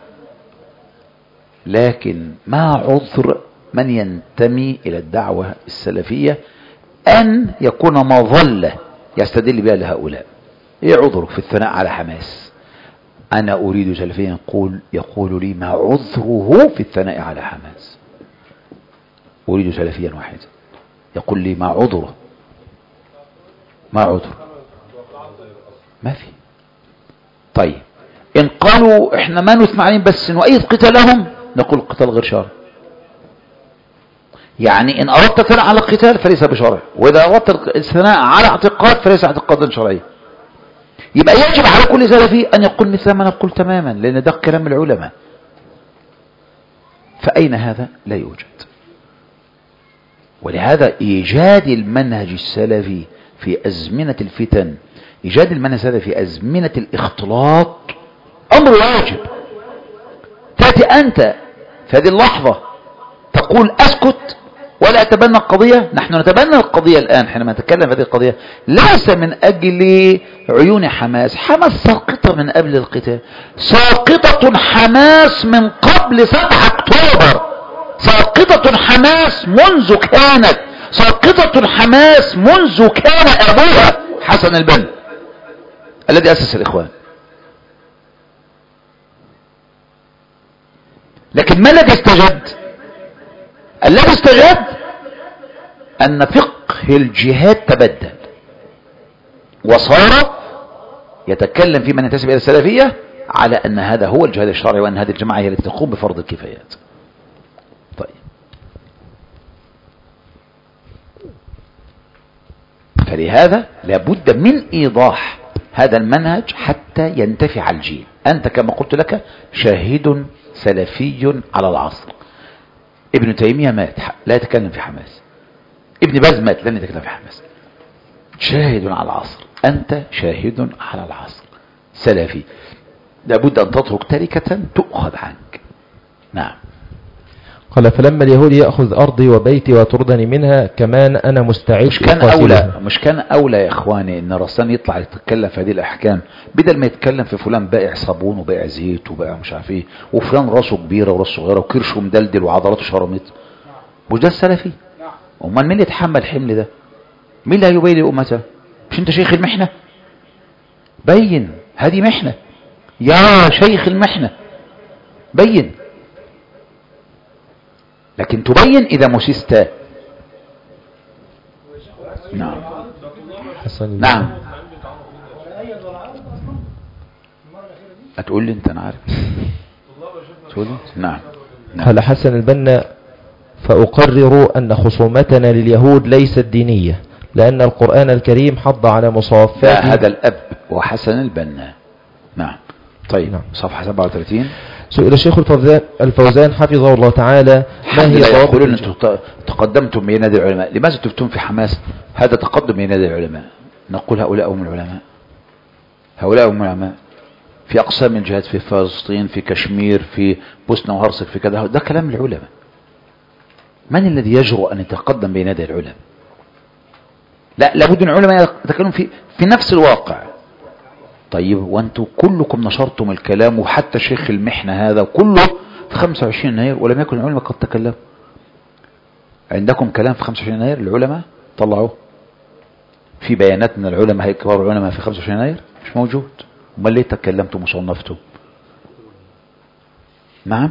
لكن ما عذر من ينتمي إلى الدعوة السلفية أن يكون مظلة يستدل بها لهؤلاء؟ ايه عذره في الثناء على حماس؟ أنا أريد سلفيا يقول لي ما عذره في الثناء على حماس؟ أريد سلفيا واحدا يقول لي ما عذره، ما عذره، ما في. طيب إن قالوا إحنا ما نثنى عليهم بس نؤيد قتالهم، نقول القتال غير شرعي. يعني إن أردت الثناء على القتال فليس بشرع، وإذا أردت الثناء على اعتقاد فليس اعتقادا شرعيا. يبقى يجب على كل سلفي أن يقول مثل ما نقول تماما، لأن ده كلام العلماء. فأين هذا؟ لا يوجد. ولهذا إيجاد المنهج السلفي في أزمنة الفتن، إيجاد المنهج السلفي في أزمنة الاختلاط أمر واجب. تأتي أنت في هذه اللحظة تقول أسكت ولا أتبنى القضية. نحن نتبنى القضية الآن حينما نتكلم في هذه القضية، ليس من أجل عيون حماس. حماس ساقطة من قبل القتال، ساقطة حماس من قبل 7 أكتوبر، ساقطة حماس منذ كانت، ساقطة حماس منذ كان أبوها حسن البنا الذي أسس الإخوان. لكن ما الذي استجد؟ الذي استجد أن فقه الجهاد تبدل وصار يتكلم في من ينتسب إلى السلفية على أن هذا هو الجهاد الشرعي، وأن هذه الجماعة هي التي تقوم بفرض الكفايات. طيب، فلهذا لابد من إيضاح هذا المنهج حتى ينتفع الجيل. أنت كما قلت لك شاهد سلفي على العصر. ابن تيمية مات لا يتكلم في حماس، ابن باز مات لن يتكلم في حماس. شاهد على العصر، أنت شاهد على العصر، سلفي، لابد أن تترك تركة تؤخذ عنك. نعم. قال فلما اليهودي يأخذ أرضي وبيتي ويطردني منها كمان أنا مستعد. مش كان أولى يا إخواني إن رسام يطلع يتكلم في هذه الأحكام بدل ما يتكلم في فلان بائع صابون وبائع زيت وبائع مش عارف ايه، وفلان راسه كبيرة وراسه صغيرة وكرشه مدلدل وعضلاته شرمت؟ مش ده السلفي؟ أمال مين يتحمل الحمل ده؟ مين اللي هيبين لأمته؟ مش أنت شيخ المحنة؟ بين هذه محنة يا شيخ المحنة، بين. لكن تبين إذا مسست. نعم. نعم. هتقول لي انت، انا عارف. تقول لي نعم. قال حسن البنا فأقرر أن خصومتنا لليهود ليست دينية، لأن القرآن الكريم حض على مصافات. هذا الأب وحسن البنا. نعم. طيب. نعم. صفحة 37. سئل الشيخ الفوزان حفظه الله تعالى ما هي ضوابط. أنتم تقدمتم بين يدي العلماء، لماذا تفتون في حماس؟ هذا تقدم بين يدي العلماء. نقول هؤلاء هم العلماء، هؤلاء هم العلماء في أقسام الجهاد، في فلسطين، في كشمير، في بوسنة وهرسك، في كذا. ده كلام العلماء. من الذي يجرؤ أن يتقدم بين يدي العلماء؟ لا، لابد من العلماء يتكلمون في نفس الواقع. طيب، وانتم كلكم نشرتم الكلام، وحتى شيخ المحنة هذا كله في 25 يناير ولم يكن العلماء قد تكلموا. عندكم كلام في 25 يناير العلماء طلعوه؟ في بيانات من العلماء، هي كبار العلماء في 25 يناير مش موجود. امال ليه تكلمتم وصنفتم؟ نعم،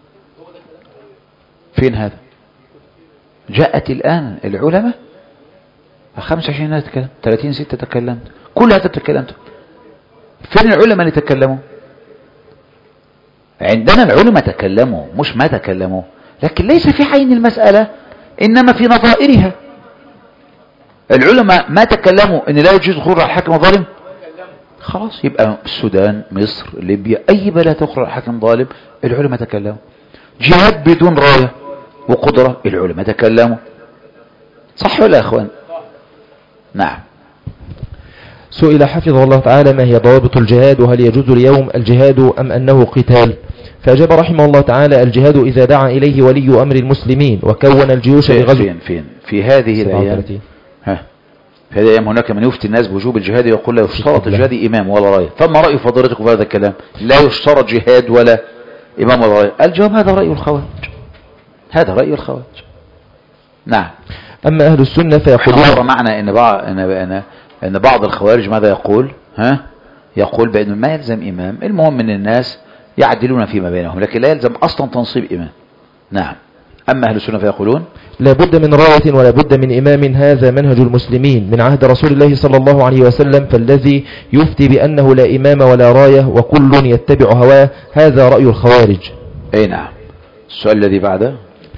فين هذا؟ جاءت الآن العلماء 25 يناير تكلم، 30/6 تكلمت، كل هذا تكلمت. فين العلماء اللي تكلموا؟ عندنا العلماء تكلموا، مش ما تكلموا، لكن ليس في عين المسألة إنما في نظائرها. العلماء ما تكلموا إن لا يجوز خروج على الحاكم الظالم، خلاص يبقى السودان، مصر، ليبيا، أي بلد تخرج على الحاكم ظالم العلماء تكلموا. جهاد بدون راية وقدرة العلماء تكلموا. صح ولا يا أخوان؟ نعم. سئل حفظه الله تعالى ما هي ضوابط الجهاد، وهل يجوز اليوم الجهاد أم أنه قتال؟ فأجاب رحمه الله تعالى: الجهاد إذا دعا إليه ولي أمر المسلمين وكون الجيوش لغزو. فين في هذه الأيام؟ في هذه الأيام هناك من يفتي الناس بوجوب الجهاد ويقول لا يشترط الجهاد إمام ولا راية. فما رأي فضيلتكم في هذا الكلام؟ لا يشترط جهاد ولا إمام ولا راية. الجواب هذا رأي الخوارج، هذا رأي الخوارج. نعم. أما أهل السنة فيقولون، مر معنا إن بعض الخوارج ماذا يقول؟ يقول بأنه ما يلزم إمام، المهم أن الناس يعدلون فيما بينهم، لكن لا يلزم أصلا تنصيب إمام. نعم. أما أهل السنة فيقولون لا بد من راية ولا بد من إمام، هذا منهج المسلمين من عهد رسول الله صلى الله عليه وسلم، فالذي يفتي بأنه لا إمام ولا راية وكل يتبع هواه هذا رأي الخوارج. أي نعم. السؤال الذي بعده،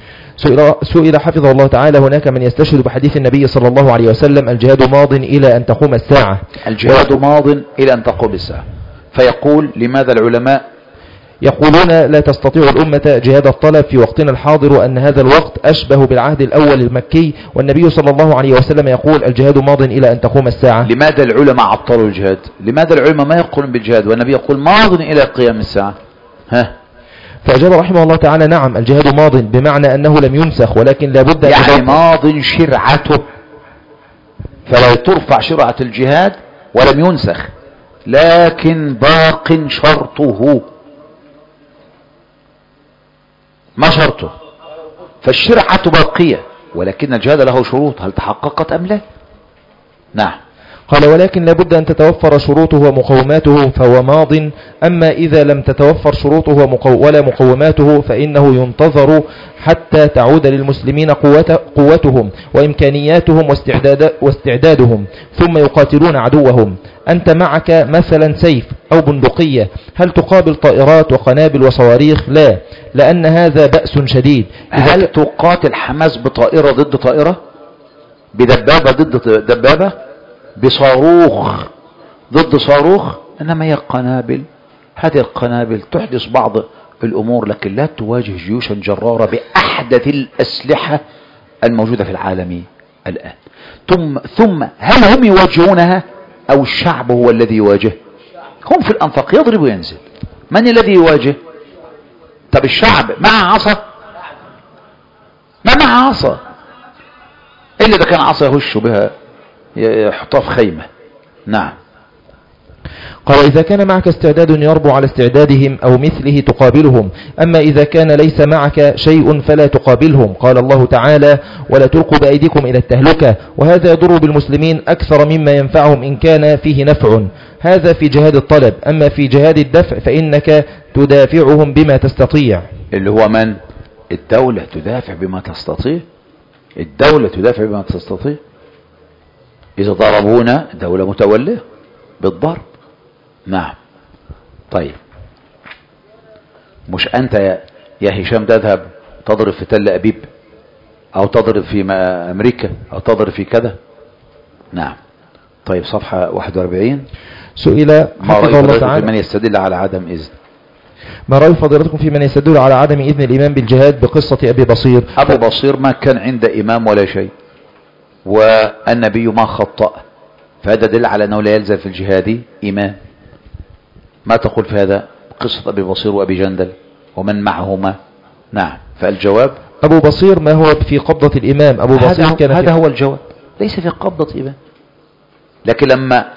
سئل حفظه الله تعالى: هناك من يستشهد بحديث النبي صلى الله عليه وسلم: الجهاد ماض إلى أن تقوم الساعة. الجهاد ماض إلى أن تقوم الساعة. فيقول لماذا العلماء يقولون لا تستطيع الأمة جهاد الطلب في وقتنا الحاضر، وأن هذا الوقت أشبه بالعهد الأول المكي، والنبي صلى الله عليه وسلم يقول: الجهاد ماض إلى أن تقوم الساعة. لماذا العلماء عطلوا الجهاد؟ لماذا العلماء ما يقولون بالجهاد والنبي يقول ماض إلى قيام الساعة؟ فأجاب رحمه الله تعالى: نعم، الجهاد ماض بمعنى أنه لم ينسخ، ولكن لابد يعني ماض شرعته، فلا ترفع شرعة الجهاد ولم ينسخ، لكن باق شرطه. ما شرطه؟ فالشرعة باقية ولكن الجهاد له شروط، هل تحققت أم لا؟ نعم. قال: ولكن لابد أن تتوفر شروطه ومقوماته فهو ماض. أما إذا لم تتوفر شروطه ولا مقوماته فإنه ينتظر حتى تعود للمسلمين قوتهم وإمكانياتهم واستعدادهم، ثم يقاتلون عدوهم. أنت معك مثلا سيف أو بندقية، هل تقابل طائرات وقنابل وصواريخ؟ لا، لأن هذا بأس شديد. هل تقاتل حماس بطائرة ضد طائرة، بدبابة ضد دبابة، بصاروخ ضد صاروخ؟ إنما هي قنابل. هذه القنابل تحدث بعض الأمور، لكن لا تواجه جيوشا جرارة بأحدث الأسلحة الموجودة في العالم الآن. ثم هل هم يواجهونها أو الشعب هو الذي يواجه؟ هم في الأنفاق يضرب وينزل. من الذي يواجه؟ طب الشعب مع عصا؟ ما مع عصا، إلا إذا كان عصا يهش بها يحطها في خيمة. نعم. قال: إذا كان معك استعداد يربو على استعدادهم أو مثله تقابلهم، أما إذا كان ليس معك شيء فلا تقابلهم. قال الله تعالى: ولا تلقوا بأيديكم إلى التهلكة، وهذا يضر بالمسلمين أكثر مما ينفعهم إن كان فيه نفع. هذا في جهاد الطلب. أما في جهاد الدفع فإنك تدافعهم بما تستطيع. اللي هو من؟ الدولة تدافع بما تستطيع. الدولة تدافع بما تستطيع. إذا ضربونا دولة متولية بالضرب. نعم. طيب، مش أنت يا هشام تذهب تضرب في تل أبيب أو تضرب في أمريكا أو تضرب في كذا؟ نعم. طيب، صفحة 41. سئل حفظه الله تعالى: من يستدل على عدم إذن؟ ما رأي فضيلتكم في من يستدل على عدم إذن الإمام بالجهاد بقصة أبي بصير؟ أبو بصير ما كان عند إمام ولا شيء، والنبي ما خطأ، فهذا دل على أنه لا يلزم في الجهاد إمام. ما تقول في هذا؟ قصة أبي بصير وأبي جندل ومن معهما. نعم. فالجواب أبو بصير ما هو في قبضة الإمام. أبو بصير كان هذا هو الجواب، ليس في قبضة إمام. لكن لما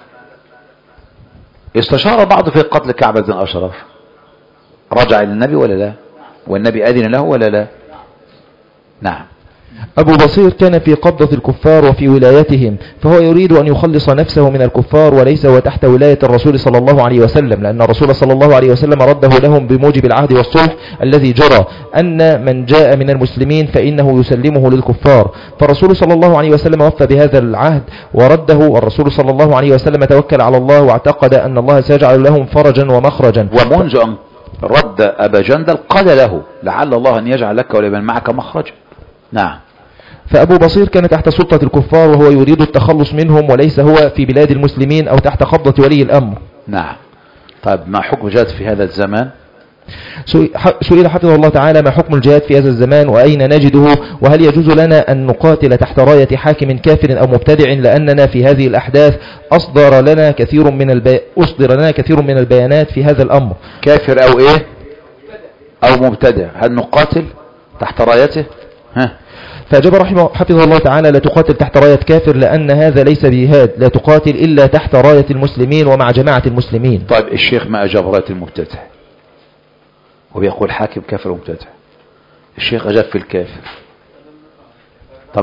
استشار بعض في قتل كعب بن أشرف رجع إلى النبي ولا لا؟ والنبي أذن له ولا لا؟ نعم. أبو بصير كان في قبضة الكفار وفي ولايتهم، فهو يريد أن يخلص نفسه من الكفار وليس هو تحت ولاية الرسول صلى الله عليه وسلم، لأن الرسول صلى الله عليه وسلم رده لهم بموجب العهد والصلح الذي جرى، أن من جاء من المسلمين فإنه يسلمه للكفار. فالرسول صلى الله عليه وسلم وفى بهذا العهد ورده، والرسول صلى الله عليه وسلم توكل على الله واعتقد أن الله سيجعل لهم فرجا ومخرجا. ومنذ أن رد أبا جندل قال له لعل الله أن يجعل لك ولمن معك مخرجا. نعم. فأبو بصير كان تحت سلطة الكفار وهو يريد التخلص منهم، وليس هو في بلاد المسلمين أو تحت قبضة ولي الأمر. نعم. طيب ما حكم الجهاد في هذا الزمان؟ سئل حفظه الله تعالى ما حكم الجهاد في هذا الزمان وأين نجده، وهل يجوز لنا أن نقاتل تحت راية حاكم كافر أو مبتدع، لأننا في هذه الأحداث أصدر لنا كثير من البيانات في هذا الأمر. كافر أو إيه أو مبتدع، هل نقاتل تحت رايته؟ فأجاب حفظه الله تعالى لا تقاتل تحت راية كافر، لأن هذا ليس بجهاد، لا تقاتل إلا تحت راية المسلمين ومع جماعة المسلمين. طيب الشيخ ما أجاب راية المبتدع وبيقول حاكم كافر ومبتدع، الشيخ أجاب في الكافر. طب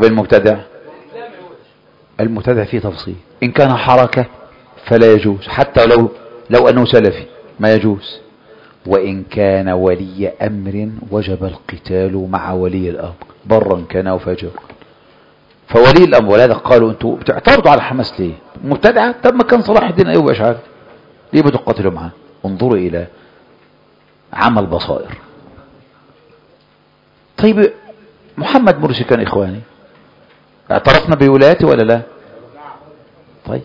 المبتدع فيه تفصيل، إن كان حركة فلا يجوز، حتى لو أنه سلفي ما يجوز، وإن كان ولي أمر وجب القتال مع ولي الأمر برا كان أو فاجرا. فولي الأمر، ولهذا قالوا أنتوا بتعترضوا على حماس ليه؟ مبتدعة؟ طب ما كان صلاح الدين أيوب أشعري ليه بتقاتلوا معاه؟ انظروا إلى عمل بصائر. طيب محمد مرسي كان إخواني، اعترفنا بولايته ولا لا؟ طيب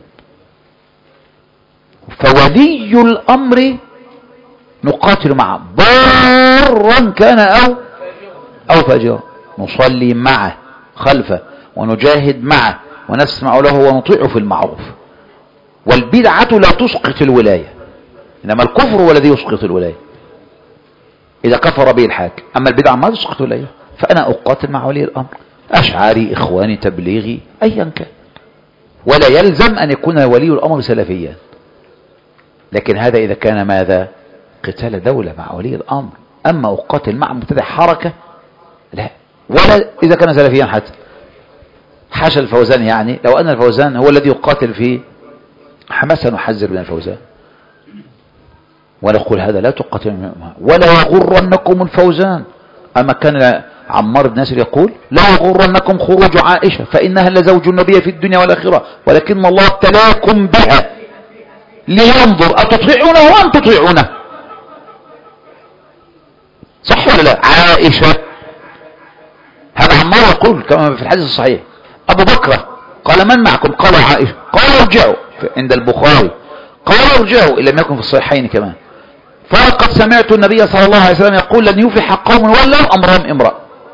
فولي الأمر نقاتل معه برا كان أو فاجرا، نصلي معه خلفه ونجاهد معه ونسمع له ونطيعه في المعروف. والبدعة لا تسقط الولاية، إنما الكفر هو الذي يسقط الولاية إذا كفر به الحاكم، أما البدعة ما تسقط الولاية. فأنا أقاتل مع ولي الأمر، أشعاري إخواني تبليغي أيا كان، ولا يلزم أن يكون ولي الأمر سلفيا، لكن هذا إذا كان ماذا؟ قتال دولة مع ولي الأمر. أما أقاتل مع مبتدع حركة لا، ولا إذا كان سلفيا حتى. حاشا الفوزان، يعني لو أن الفوزان هو الذي يقاتل في حماس نحذر من الفوزان ونقول هذا لا تقاتل، ولا يغرنكم الفوزان. أما كان عمار بن ياسر يقول لا يغرنكم خروج عائشة فإنها لزوج النبي في الدنيا والآخرة ولكن الله ابتلاكم بها لينظر أتطيعونه أم تطيعونه. صح ولا لا؟ عائشة، هذا عمار يقول كما في الحديث الصحيح. أبو بكر قال من معكم؟ قال عائشة. قال ارجعوا عند البخاري، قال ارجعوا إن لم يكن في الصحيحين كمان. فلقد سمعت النبي صلى الله عليه وسلم يقول لن يفلح قوم ولوا أمرهم امرأة.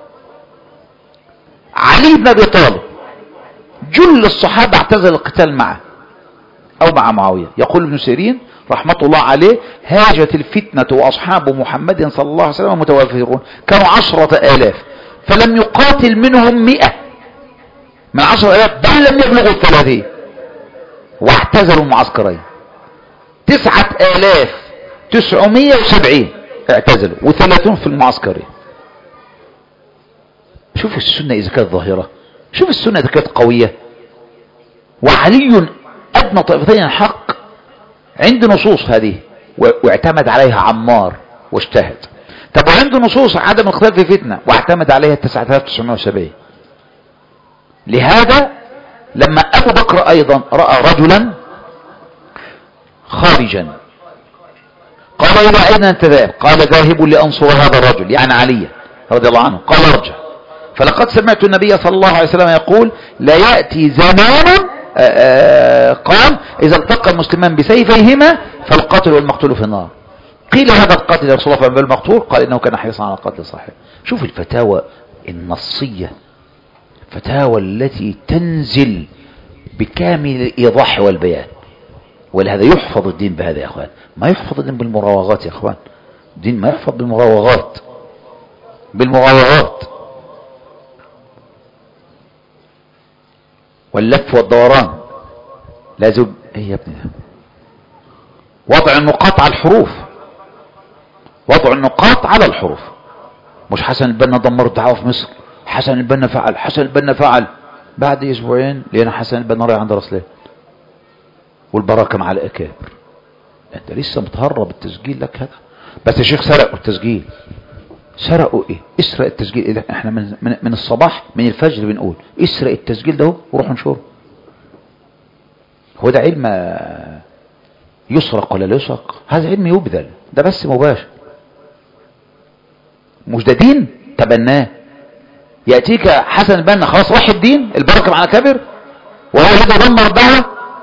علي بن أبي طالب جل الصحابة اعتزل القتال معه أو مع معاوية. يقول ابن سيرين رحمة الله عليه هاجت الفتنة وأصحاب محمد صلى الله عليه وسلم متوافرون، كانوا 10,000 فلم يقاتل منهم 100 من 10,000 بل لم يبلغوا 30 واعتزلوا المعسكرين. 9,970 اعتزلوا و30 في المعسكرين. شوف السنة إذا كانت ظاهرة، شوف السنة إذا كانت قوية. وعلي أدنى طائفتين الحق عند نصوص هذه واعتمد عليها عمار واجتهد. طب وعنده نصوص عدم الخلاف في فتنة واعتمد عليها 9,970. لهذا لما أبو بكر أيضا رأى رجلا خارجا قال إلى أين أنت ذاهب؟ قال ذاهب لأنصر هذا الرجل يعني علي رضي الله عنه. قال ارجع، فلقد سمعت النبي صلى الله عليه وسلم يقول لا يأتي زمان قال إذا التقى المسلمان بسيفيهما فالقاتل والمقتول في النار. قيل هذا القاتل يا رسول الله فما بالمقتول؟ قال إنه كان حريصا على قتل صاحبه. شوف الفتاوى النصية، فتاوى التي تنزل بكامل الإيضاح والبيان. ولهذا يحفظ الدين بهذا يا أخوان، ما يحفظ الدين بالمراوغات يا أخوان. الدين ما يحفظ بالمراوغات واللف والدوران. لازم ايه يا ابني وضع النقاط على الحروف، وضع النقاط على الحروف. مش حسن البنا دمر الدعوة في مصر، حسن البنا فعل، حسن البنا فعل. بعد اسبوعين لقينا حسن البنا رايح عند رسلان والبركة مع الأكابر. انت لسه متهرب التسجيل لك هذا. بس يا شيخ سرقوا التسجيل. سرقوا ايه؟ اسرق التسجيل. إيه؟ احنا من الصباح من الفجر بنقول اسرق التسجيل ده وروح انشره. هو ده علم يسرق ولا لا يسرق؟ هذا علم يبذل، ده بس مباشر. مش ده دين تبناه. يأتيك حسن البنا خلاص راح الدين، البركة مع الأكابر، وهو الذي دمر الدعوة.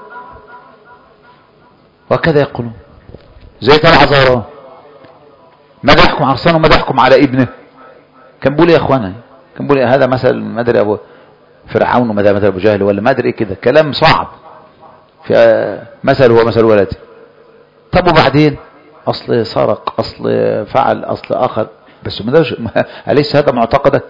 وكذا يقولون زي تبع زهران، ماذا يحكم على رسانه وماذا يحكم على ابنه. كان بيقول يا اخوانا، كان بيقول هذا مثل ما ادري ابو فرعون وماذا مثل ابو جهل ولا ما ادري ايه كده، كلام صعب. في مثل هو مثل ولدي. طب وبعدين اصل سرق، اصل فعل، اصل اخر، بس أليس هذا معتقدك؟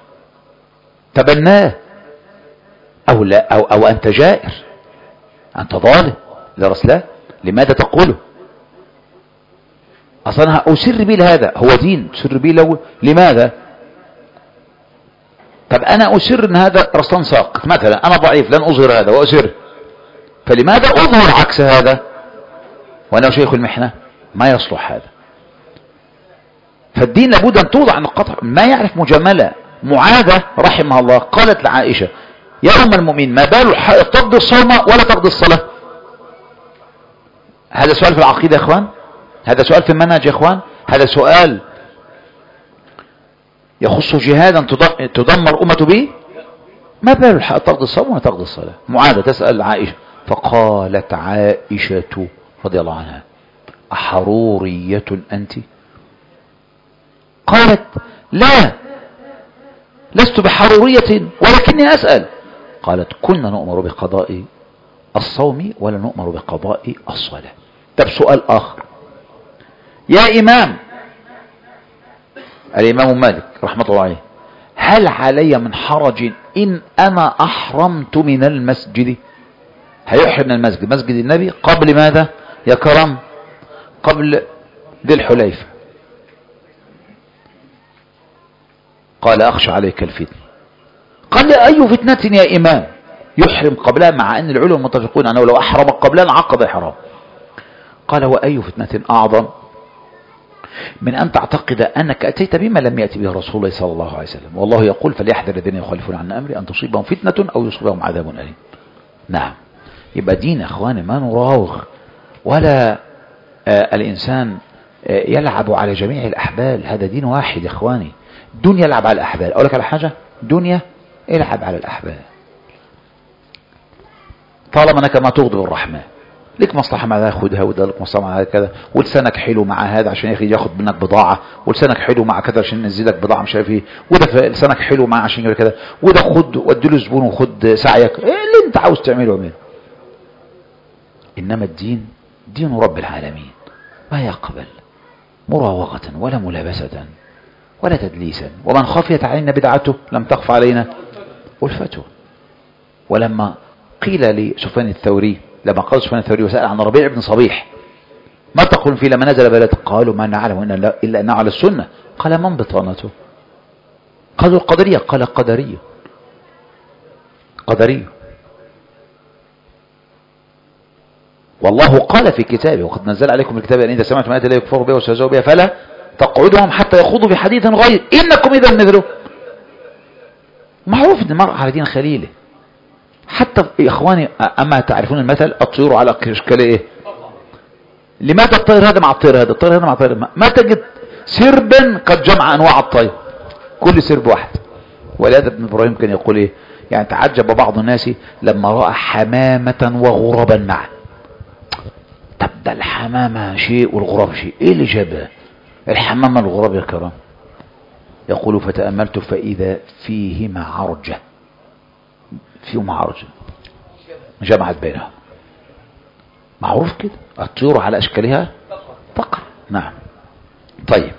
تبناه او لا او انت جائر، انت ظالم لرسلاه. لماذا تقوله؟ اصلا اسر بي لهذا، هو دين اسر بي له. لماذا؟ طب انا اسر ان هذا رسلان ساقط مثلا، انا ضعيف لن اظهر هذا واسر، فلماذا اظهر عكس هذا وانا شيخ المحنة؟ ما يصلح هذا. فالدين لابد ان توضع عن القطع. ما يعرف مجاملة. معاذة رحمها الله قالت لعائشة يا ام المؤمنين ما بال الحائض تقضي الصوم ولا تقضي الصلاة؟ هذا سؤال في العقيدة يا اخوان، هذا سؤال في المنهج يا اخوان، هذا سؤال يخص جهادا تدمر امته به. ما بال الحائض تقضي الصوم ولا تقضي الصلاة؟ معاذة تسأل عائشة، فقالت عائشة رضي الله عنها أحرورية أنت؟ قالت لا لست بحرورية ولكني أسأل. قالت كنا نؤمر بقضاء الصوم ولا نؤمر بقضاء الصلاة. طب سؤال آخر يا إمام، الإمام مالك رحمة الله عليه، هل علي من حرج إن أنا أحرمت من المسجد؟ هيحرم من المسجد، مسجد النبي قبل ماذا يا كرم؟ قبل ذي الحليفة. قال أخشى عليك الفتنة. قال أي فتنة يا إمام؟ يحرم قبلها، مع أن العلماء متفقون أنه لو أحرم قبلها انعقد إحرام. قال وأي فتنة أعظم من أن تعتقد أنك أتيت بما لم يأتي به رسول الله صلى الله عليه وسلم، والله يقول فليحذر الذين يخالفون عن أمري أن تصيبهم فتنة أو يصيبهم عذاب أليم. نعم، يبقى دين أخواني ما نراوغ، ولا الإنسان يلعب على جميع الأحبال. هذا دين واحد يا أخواني. دنيا يلعب على الأحبال. أقول لك على حاجة، دنيا يلعب على الأحبال طالما أنك ما تغضب الرحمن. لك مصلحة مع هذا خدها، وده لك مصلحة مع هذا كذا، ولسانك حلو مع هذا عشان ياخد منك بضاعة، ولسانك حلو مع كذا عشان ينزلك بضاعة مش عارف ايه، وده لسانك حلو مع عشان يقول كذا، وده خد ودي له زبون وخد سعيك، ايه اللي انت عاوز تعمله منه. انما الدين دين رب العالمين ما يقبل مراوغة ولا ملابسة ولا تدليسا. ومن خفيت علينا بدعته لم تخف علينا ألفته. ولما قيل لسفيان الثوري، لما قال سفيان الثوري وسأل عن ربيع بن صبيح ما تقول فيه لما نزل بلد؟ قالوا ما نعلم إلا أنه على السنة. قال من بطانته؟ قالوا القدرية. قال قدرية. قدرية. والله قال في كتابه وقد نزل عليكم الكتاب أن إذا سمعتم آيات لا يكفروا بها ويستهزئوا بها فلا تقعدهم حتى يخوضوا في حديث غير إنكم إذا مثله. معروف أن المرء على دين خليله. حتى يا إخواني أما تعرفون المثل الطيور على أشكال إيه؟ لماذا الطير هذا مع الطير هذا، الطير هذا مع الطير؟ ما تجد سربا قد جمع أنواع الطير، كل سرب واحد. ولهذا ابن إبراهيم كان يقول إيه؟ يعني تعجب بعض الناس لما رأى حمامة وغرابا معا. طب ده الحمامة شيء والغراب شيء، إيه اللي جابه؟ الحمامة والغراب يا كرام. يقول فتأملت فإذا فيهما عرجة، فيهما عرجة جمعت بينهم. معروف كده الطيور على أشكالها تقع. نعم. طيب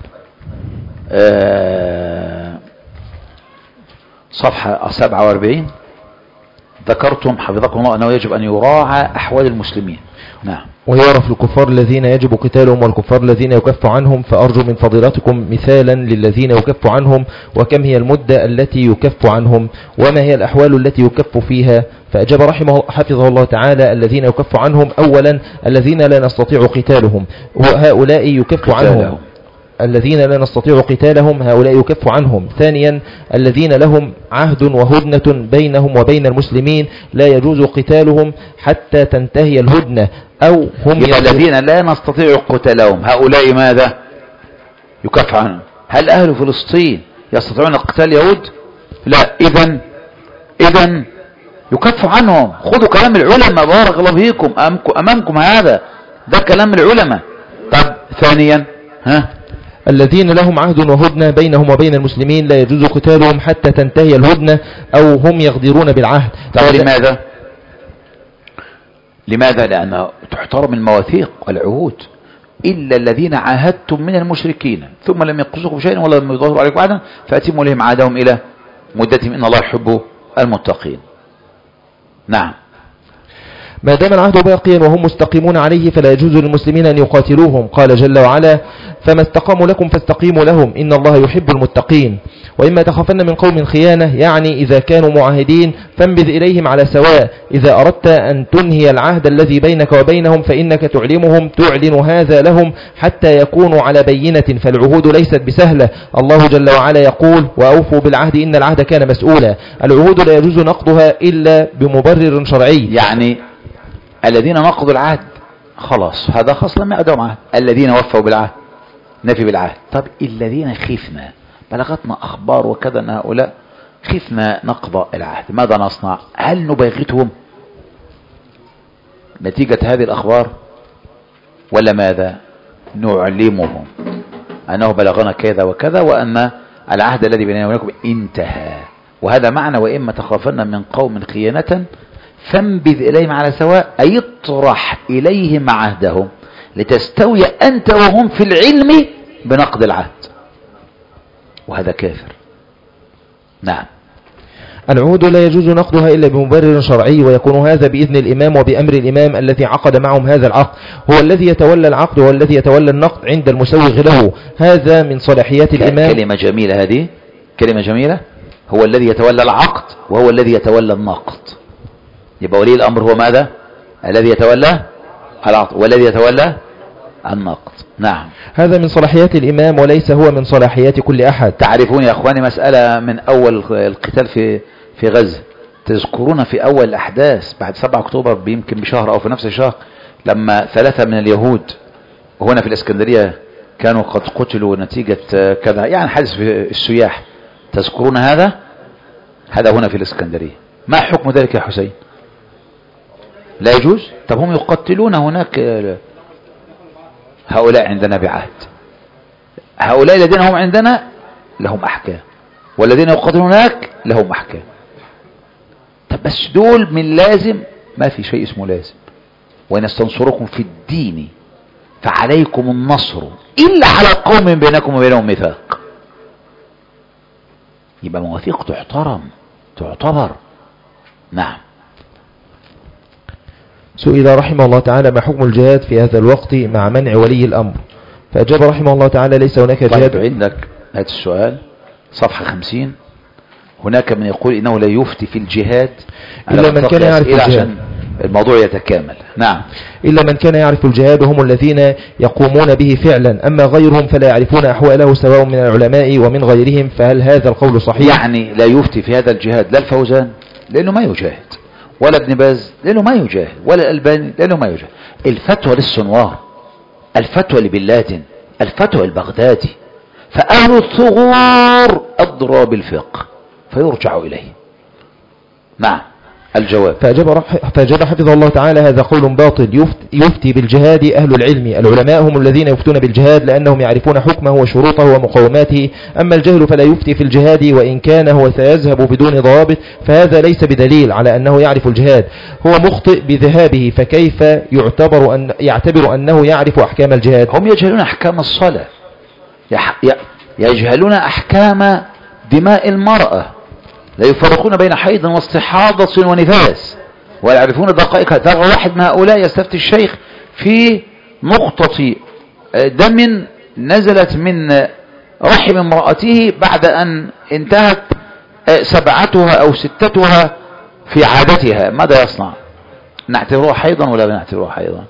صفحة 47 ذكرتم حفظكم الله أنه يجب أن يراعى أحوال المسلمين. نعم. ويعرف الكفار الذين يجب قتالهم والكفار الذين يكف عنهم، فأرجو من فضيلتكم مثالا للذين يكف عنهم، وكم هي المدة التي يكف عنهم، وما هي الأحوال التي يكف فيها؟ فأجاب حفظه الله تعالى: الذين يكف عنهم أولا الذين لا نستطيع قتالهم، وهؤلاء يكف عنهم. الذين لا نستطيع قتالهم هؤلاء يكف عنهم. ثانيا الذين لهم عهد وهدنة بينهم وبين المسلمين لا يجوز قتالهم حتى تنتهي الهدنة، أو هم الذين لا نستطيع قتالهم هؤلاء ماذا يكف عنهم؟ هل أهل فلسطين يستطيعون قتال يهود؟ لا. إذن يكف عنهم. خذوا كلام العلماء بارك الله فيكم، أمامكم هذا ده كلام العلماء. طب ثانيا الذين لهم عهد وهدنة بينهم وبين المسلمين لا يجوز قتالهم حتى تنتهي الهدنة، أو هم يغدرون بالعهد. لماذا؟ لأن تحترم المواثيق والعهود. إلا الذين عاهدتم من المشركين ثم لم ينقصوكم شيئا ولا لم يظهروا عليكم عهدا فأتموا لهم عهدهم إلى مدتهم إن الله يحب المتقين. نعم. ما دام العهد باقيا وهم مستقيمون عليه فلا يجوز للمسلمين أن يقاتلوهم. قال جل وعلا: فما استقاموا لكم فاستقيموا لهم إن الله يحب المتقين. وإما تخافن من قوم خيانة، يعني إذا كانوا معاهدين فانبذ إليهم على سواء. إذا أردت أن تنهي العهد الذي بينك وبينهم فإنك تعلن هذا لهم حتى يكونوا على بينة، فالعهود ليست بسهلة. الله جل وعلا يقول: وأوفوا بالعهد إن العهد كان مسؤولا. العهود لا يجوز نقضها إلا بمبرر شرعي. يعني الذين نقضوا العهد خلاص هذا خاص لم يأدوا عهد. الذين وفوا بالعهد نفي بالعهد. طب الذين خفنا بلغتنا أخبار وكذا أن هؤلاء خفنا نقضى العهد، ماذا نصنع؟ هل نباغتهم نتيجة هذه الأخبار ولا ماذا؟ نعلمهم أنه بلغنا كذا وكذا وأن العهد الذي بيننا وبينكم انتهى. وهذا معنى وإما تخافن من قوم خيانة فانبذ إليهم على سواء، أي اطرح إليهم عهدهم لتستوي أنت وهم في العلم بنقض العهد، وهذا كافر. نعم. العهود لا يجوز نقضها إلا بمبرر شرعي، ويكون هذا بإذن الإمام وبأمر الإمام الذي عقد معهم هذا العقد. هو الذي يتولى العقد والذي يتولى النقد عند المسوغ له. هذا من صلاحيات الإمام. كلمة جميلة هذه، كلمة جميلة. هو الذي يتولى العقد وهو الذي يتولى النقد. يبقى ولي الأمر هو ماذا؟ الذي يتولى العقد والذي يتولى النقد. نعم. هذا من صلاحيات الإمام وليس هو من صلاحيات كل أحد. تعرفون يا أخواني مسألة من أول القتال في غزة، تذكرون في أول الأحداث بعد 7 أكتوبر يمكن بشهر أو في نفس الشهر لما 3 من اليهود هنا في الإسكندرية كانوا قد قتلوا نتيجة كذا، يعني حادث في السياح. تذكرون هذا هنا في الإسكندرية. ما حكم ذلك يا حسين؟ لا يجوز. طب هم يقتلون هناك، هؤلاء عندنا بعهد، هؤلاء الذين هم عندنا لهم أحكام، والذين يقتلون هناك لهم أحكام. طب بس دول من لازم؟ ما في شيء اسمه لازم. وإن استنصركم في الدين فعليكم النصر إلا على قوم بينكم وبينهم ميثاق. يبقى مواثيق تحترم تعتبر. نعم. سئل رحمه الله تعالى: ما حكم الجهاد في هذا الوقت مع منع ولي الأمر؟ فأجاب رحمه الله تعالى: ليس هناك جهاد. عندك هذا السؤال صفحة 50. هناك من يقول إنه لا يفتي في الجهاد إلا من كان يعرف الجهاد عشان الموضوع يتكامل. نعم. إلا من كان يعرف الجهاد وهم الذين يقومون به فعلا، أما غيرهم فلا يعرفون أحواله سواء من العلماء ومن غيرهم. فهل هذا القول صحيح؟ يعني لا يفتي في هذا الجهاد لا الفوزان لأنه ما يجاهد، ولا ابن باز لأنه ما يجاهد، ولا الألباني لأنه ما يجاهد. الفتوى للسنوار، الفتوى لبن لادن، الفتوى البغدادي. فأهل الثغور أضرى بالفقه فيرجع إليه. نعم. الجواب. فأجاب حفظه الله تعالى: هذا قول باطل. يفتي بالجهاد أهل العلم، العلماء هم الذين يفتون بالجهاد لأنهم يعرفون حكمه وشروطه ومقوماته. أما الجهل فلا يفتي في الجهاد، وإن كان هو سيذهب بدون ضوابط فهذا ليس بدليل على أنه يعرف الجهاد. هو مخطئ بذهابه، فكيف يعتبر أنه يعرف أحكام الجهاد؟ هم يجهلون أحكام الصلاة، يجهلون أحكام دماء المرأة، لا يفرقون بين حيض واستحاضة ونفاس ولا يعرفون دقائق. ترى واحد من هؤلاء يستفتي الشيخ في نقطة دم نزلت من رحم امرأته بعد أن انتهت سبعتها أو ستتها في عادتها، ماذا يصنع؟ نعتبرها حيضا ولا لا نعتبرها حيضا؟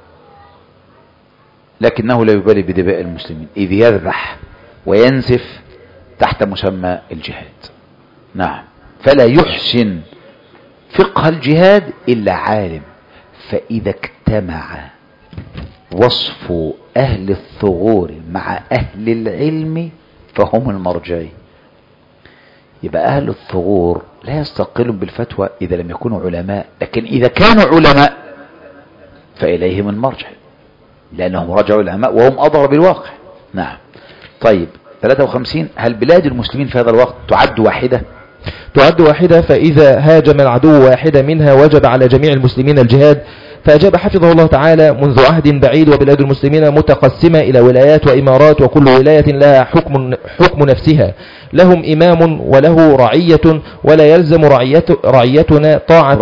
لكنه لا يبالي بدماء المسلمين إذ يذبح وينسف تحت مسمى الجهاد. نعم. فلا يحسن فقه الجهاد إلا عالم. فإذا اجتمع وصف أهل الثغور مع أهل العلم فهم المرجعين. يبقى أهل الثغور لا يستقلون بالفتوى إذا لم يكونوا علماء، لكن إذا كانوا علماء فإليهم المرجع لأنهم رجعوا العلماء وهم أضر بالواقع. نعم. طيب 53. هل بلاد المسلمين في هذا الوقت تعد واحدة؟ تعد واحدة، فإذا هاجم العدو واحدة منها وجب على جميع المسلمين الجهاد. فأجاب حفظه الله تعالى: منذ عهد بعيد وبلاد المسلمين متقسمة إلى ولايات وإمارات، وكل ولاية لها حكم نفسها، لهم إمام وله رعية، ولا يلزم رعيتنا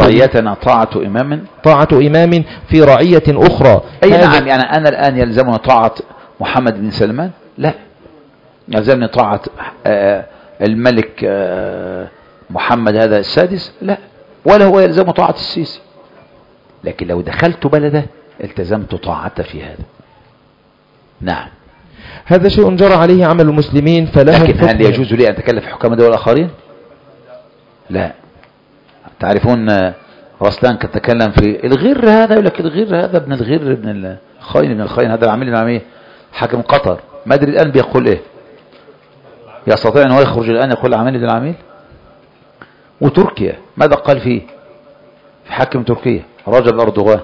طاعة إمام في رعية أخرى. أي نعم. يعني أنا الآن يلزمنا طاعة محمد بن سلمان؟ لا، يلزمني طاعة الملك محمد هذا السادس؟ لا، ولا هو يلزم طاعة السيسي. لكن لو دخلت بلده التزمت طاعته في هذا. نعم. هذا شيء جرى عليه عمل المسلمين، فلهم لكن هل يجوز لي أن أتكلم في حكام دول الآخرين؟ لا. تعرفون رسلان كان تكلم في الغر هذا، يقول لك الغر هذا ابن الغر ابن الخاين هذا العميل العميل حاكم قطر، ما أدري الآن بيقول إيه. يستطيع أن هو يخرج الآن يقول عميل ابن العميل؟ وتركيا ماذا قال فيه؟ في حاكم تركيا رجب أردوغان،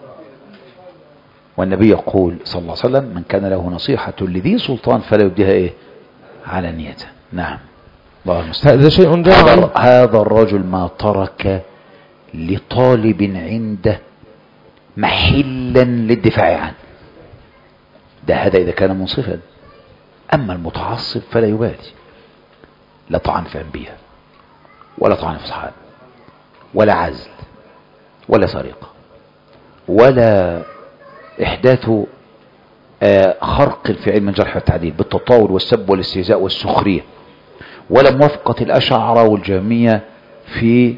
والنبي يقول صلى الله عليه وسلم: من كان له نصيحة لذي سلطان فلا يبديها إيه على نيته. نعم. الله المستعان. هذا شيء جرى. هذا الرجل ما ترك لطالب عنده محلا للدفاع عنه، ده هذا إذا كان منصفا. أما المتعصب فلا يبالي، لا طعن في أنبياء ولا طعن في صحابة ولا عزل ولا سرقة ولا إحداث خرق في علم الجرح والتعديل بالتطاول والسب والاستهزاء والسخرية، ولا موافقة الأشاعرة والجهمية في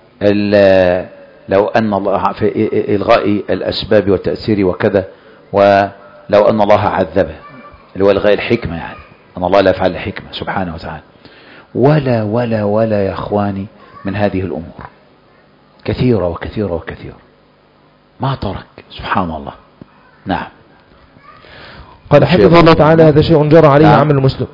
لو أن الله في إلغاء الأسباب والتأثير وكذا، ولو أن الله عذبه اللي هو إلغاء الحكمة، يعني أن الله لا يفعل الحكمة سبحانه وتعالى، ولا ولا ولا يا أخواني من هذه الأمور كثيرة وكثيرة وكثيرة ما ترك. سبحان الله. نعم. قال حفظه الله تعالى: هذا شيء جرى عليه عمل المسلم.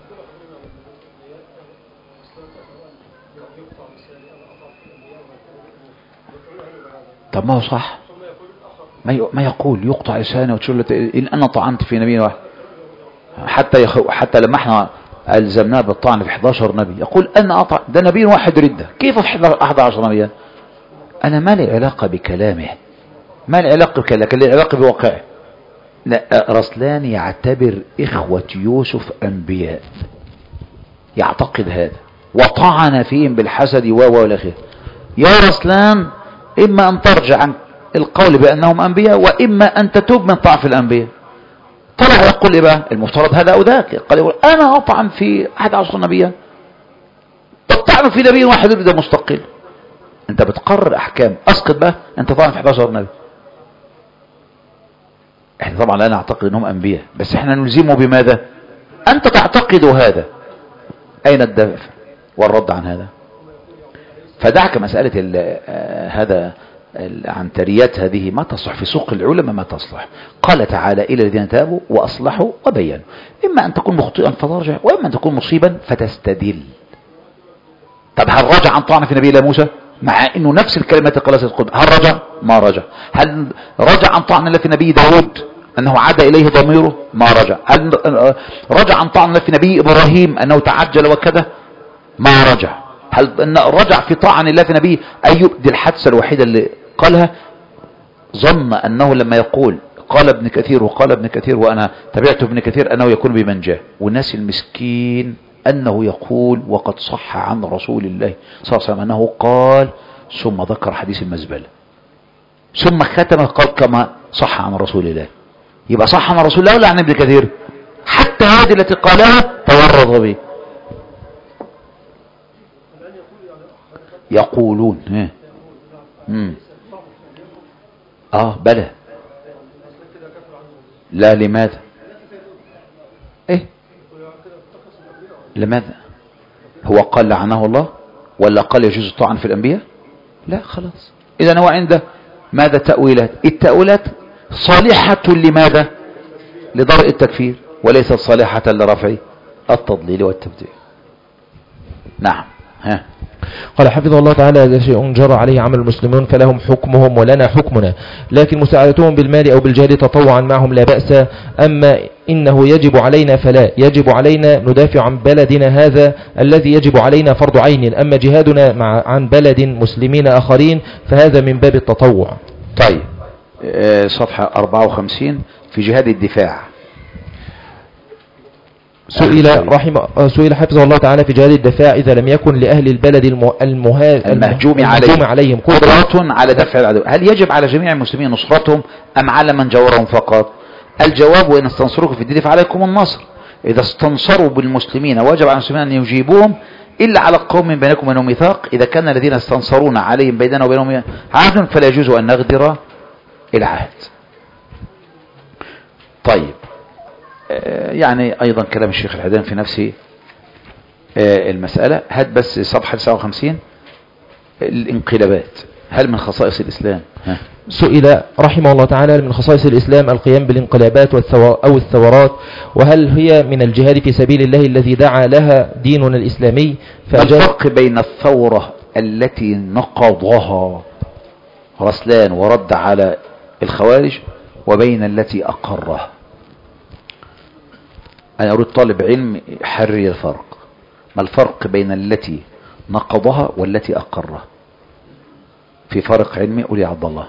طب ما هو صح، ما يقول يقطع لسانه وتشل إن أنا طعنت في نبي واحد، حتى لما احنا ألزمناه بالطعن في 11 نبي يقول أنا أطع، ده نبي واحد ردة، كيف 11 نبيا؟ أنا ما لي علاقة بكلامه، ما لي علاقة بكلامه، لكن لي علاقة بواقعه. لا، رسلان يعتبر إخوة يوسف أنبياء، يعتقد هذا وطعن فيهم بالحسد والأخير. يا رسلان إما أن ترجع عن القول بأنهم أنبياء، وإما أن تتوب من طعن الأنبياء. طلع يقول إيه بقى؟ المفترض هذا أو ذاك. قال يقول أنا أطعن في 11 نبيا، تطعن في نبي واحد يريد مستقل. أنت بتقرر أحكام، أسقط بقى أنت طعن في 11 نبي. احنا طبعا لا نعتقد أنهم أنبياء، بس احنا نلزمه بماذا؟ أنت تعتقد هذا، أين الدافع والرد عن هذا؟ فدعك مسألة هذا العنتريات هذه ما تصلح في سوق العلماء، ما تصلح. قال تعالى: إلى الذين تابوا وأصلحوا وبينوا. إما أن تكون مخطئا فترجع، وإما أن تكون مصيبا فتستدل. طب هل رجع عن طعن في نبي الله موسى مع أنه نفس الكلمات قالت القدس؟ هل رجع؟ ما رجع. هل رجع عن طعن في نبي داود أنه عاد إليه ضميره؟ ما رجع. هل رجع عن طعن في نبي إبراهيم أنه تعجل وكذا؟ ما رجع. هل رجع في طعن الله في نبي أيوب؟ دي الحادثة الوحيدة اللي قالها، ظن أنه لما يقول قال ابن كثير وقال ابن كثير وأنا تبعت ابن كثير أنه يكون بمن جاء، والناس المسكين أنه يقول وقد صح عن رسول الله صلى الله عليه وسلم أنه قال، ثم ذكر حديث المزبلة، ثم ختم قال كما صح عن رسول الله. يبقى صح عن رسول الله ولا عن ابن كثير؟ حتى هذه التي قالها تورط به. يقولون بلى. لا، لماذا؟ ايه لماذا؟ هو قال لعنه الله ولا قال يجوز الطعن في الانبياء؟ لا، خلاص. اذا هو عنده ماذا؟ تأويلات. التأويلات صالحة لماذا؟ لضرء التكفير، وليست صالحة لرفع التضليل والتبديع. نعم. قال حفظه الله تعالى: هذا شيء جرى عليه عمل المسلمون فلهم حكمهم ولنا حكمنا، لكن مساعدتهم بالمال أو بالجهاد تطوعا معهم لا بأس. أما إنه يجب علينا فلا، يجب علينا ندافع عن بلدنا هذا الذي يجب علينا فرض عين. أما جهادنا عن بلد مسلمين آخرين فهذا من باب التطوع. طيب، صفحة 54 في جهاد الدفاع. سئل حفظه الله تعالى في جهاد الدفاع: إذا لم يكن لأهل البلد المهجوم عليهم قدرة على دفع العدو، هل يجب على جميع المسلمين نصرتهم أم على من جاورهم فقط؟ الجواب: وإن استنصروكم في الدين فعليكم النصر. إذا استنصروا بالمسلمين وجب على المسلمين أن يجيبوهم إلا على قوم بينكم وبينهم ميثاق. إذا كان الذين استنصرون عليهم بيننا وبينهم عهد فلا يجوز أن نغدر العهد. طيب، يعني أيضا كلام الشيخ الحيدان في نفس المسألة. هات بس صفحة 59. الانقلابات هل من خصائص الإسلام؟ سئل رحمه الله تعالى: من خصائص الإسلام القيام بالانقلابات أو الثورات، وهل هي من الجهاد في سبيل الله الذي دعا لها ديننا الإسلامي؟ الفرق بين الثورة التي نقضها رسلان ورد على الخوارج وبين التي أقرها. أنا أريد طالب علم يحرر الفرق. ما الفرق بين التي نقضها والتي أقرها؟ في فرق علمي. قول يا عبد الله.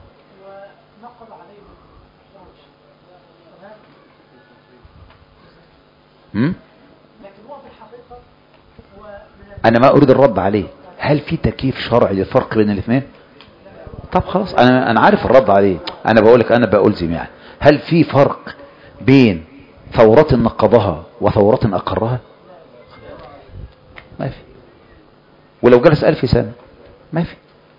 أنا ما أريد الرد عليه. هل في تكييف شرعي للفرق بين الاثنين؟ طب خلاص، أنا عارف الرد عليه. أنا بقولك، أنا بألزم يعني. هل في فرق بين ثورة نقضها وثورة أقرها؟ ما في. ولو جلس 1000 سنة ما في.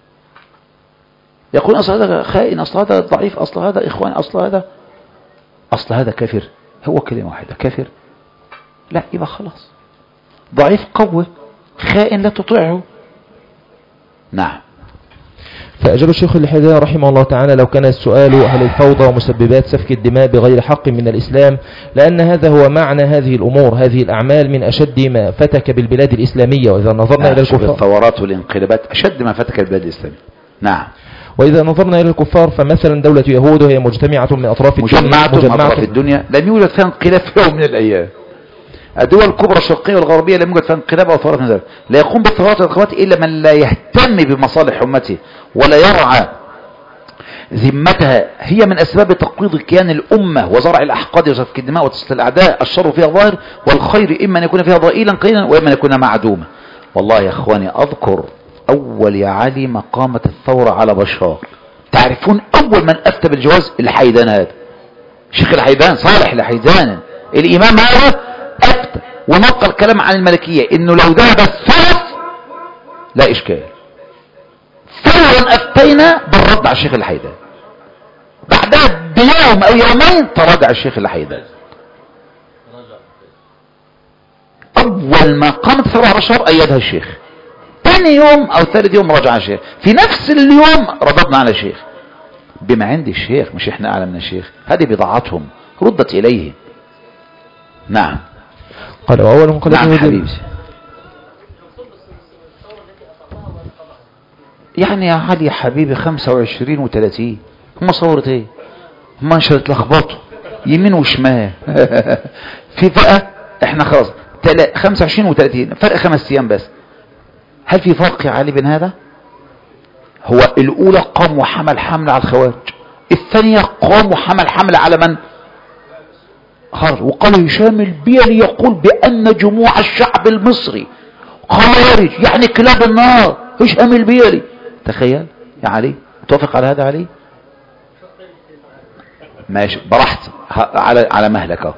يقول أصل هذا خائن، أصل هذا ضعيف، أصل هذا إخوان، أصل هذا كافر. هو كلمة واحدة: كافر. لا، يبقى خلاص. ضعيف قوي، خائن لا تطيعه. نعم. فأجاب الشيخ الحيدان رحمه الله تعالى: لو كان السؤال هل الفوضى ومسببات سفك الدماء بغير حق من الإسلام، لأن هذا هو معنى هذه الأمور. هذه الأعمال من أشد ما فتك بالبلاد الإسلامية. وإذا نظرنا إلى الكفار، الثورات والانقلابات أشد ما فتك بالبلاد الإسلامية. نعم. وإذا نظرنا إلى الكفار فمثلا دولة يهود وهي مجتمعة من أطراف الدنيا لم يوجد فيها انقلاب في يوم من الأيام. الدول الكبرى الشرقية والغربية لم يوجد فيها انقلاب أو ثورات من ذلك. لا يقوم بالثورات والانقلابات إلا من لا يهتم بمصالح أمته ولا يرعى ذمتها. هي من أسباب تقويض كيان الأمة وزرع الأحقاد وسفك الدماء وتسليط الأعداء. الشر فيها ظاهر والخير إما أن يكون فيها ضئيلا قليلا وإما أن يكون معدوما. والله يا أخواني، أذكر أول يا علي ما قامت الثورة على بشار. تعرفون أول من أفتى بالجواز؟ الحيدان. هذا الشيخ الحيدان، صالح الحيدان الإمام، هذا أفتى ونقل كلام عن الملكية إنه لو ذهب الثلث لا إشكال. فورا أفتينا بالرد على الشيخ الحيدان. بعدها بيوم أو يومين تراجع الشيخ الحيدان. أول ما قامت الثورة على بشار أيدها الشيخ. ثاني يوم أو ثالث يوم رجع الشيخ. في نفس اليوم رددنا على الشيخ بما عند الشيخ، مش إحنا أعلم من الشيخ. هذه بضاعتهم ردت إليه. نعم. قال أول من قال نعم حبيبي. يعني يا علي حبيبي 25 و30 هم صورت ايه؟ هم انشرت لخبطوا يمين وشمال. في فئة احنا خلاص 25 و30 فرق 5 ايام بس. هل في فرق يا علي بين هذا؟ هو الاولى قام وحمل حمل على الخوارج، الثانية قام وحمل حمل على من؟ خرج. وقال هشام البيلي يقول بأن جموع الشعب المصري خوارج يعني كلاب النار. هشام البيلي، تخيل يا علي. توافق على هذا علي؟ ماشي براحتك، على مهلك اهو.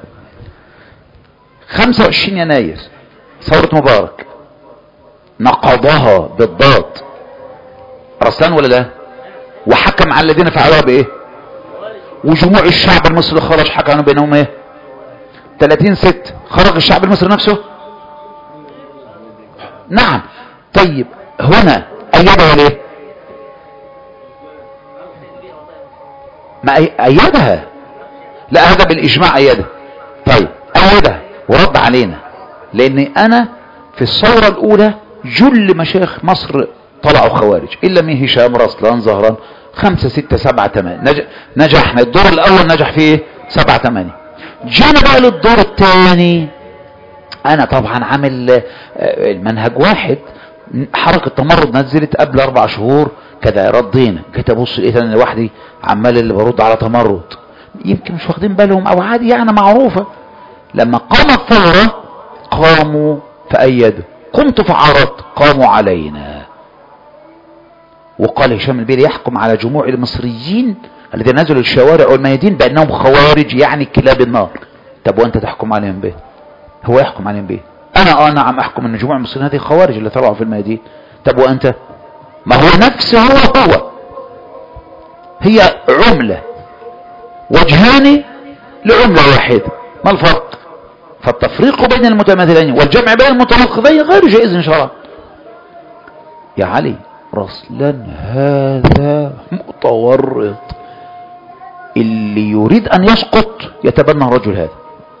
25 يناير ثورة مبارك نقضها بالضاد رسلان ولا لا؟ وحكم على الذين فعلوها بايه؟ وجموع الشعب المصري خرج حكموا بينهم ايه؟ 30/6 خرج الشعب المصري نفسه. نعم. طيب هنا ايدها ليه؟ ما ايدها؟ لا هذا بالاجماع ايدها. طيب ايدها ورد علينا، لان انا في الثورة الاولى جل مشايخ مصر طلعوا خوارج الا من هشام رسلان زهران 5 6 7 8. نجحنا الدور الاول نجح فيه 7 8. جينا بقى للدور الثاني، انا طبعا عامل المنهج واحد. حركة تمرد نزلت قبل 4 شهور كده، ردينا. جيت ابص لقيت انا لوحدي عمال اللي برد على تمرد، يمكن مش واخدين بالهم او عادي يعني معروفة. لما قامت الثورة قاموا فأيدوا، قمت فعرضت قاموا علينا. وقال هشام البيلي يحكم على جموع المصريين الذين نزلوا الشوارع والميادين بأنهم خوارج يعني كلاب النار. طب وانت تحكم عليهم به؟ هو يحكم عليهم به؟ انا نعم احكم ان جموع المصريين هذه خوارج اللي طلعوا في الميادين. طب وانت؟ ما هو نفسه هو هي عملة، وجهان لعملة واحدة، ما الفرق؟ فالتفريق بين المتماثلين والجمع بين المتناقضين غير جائز شرعا. يا علي رسلان هذا متورط، اللي يريد ان يسقط يتبنى الرجل هذا.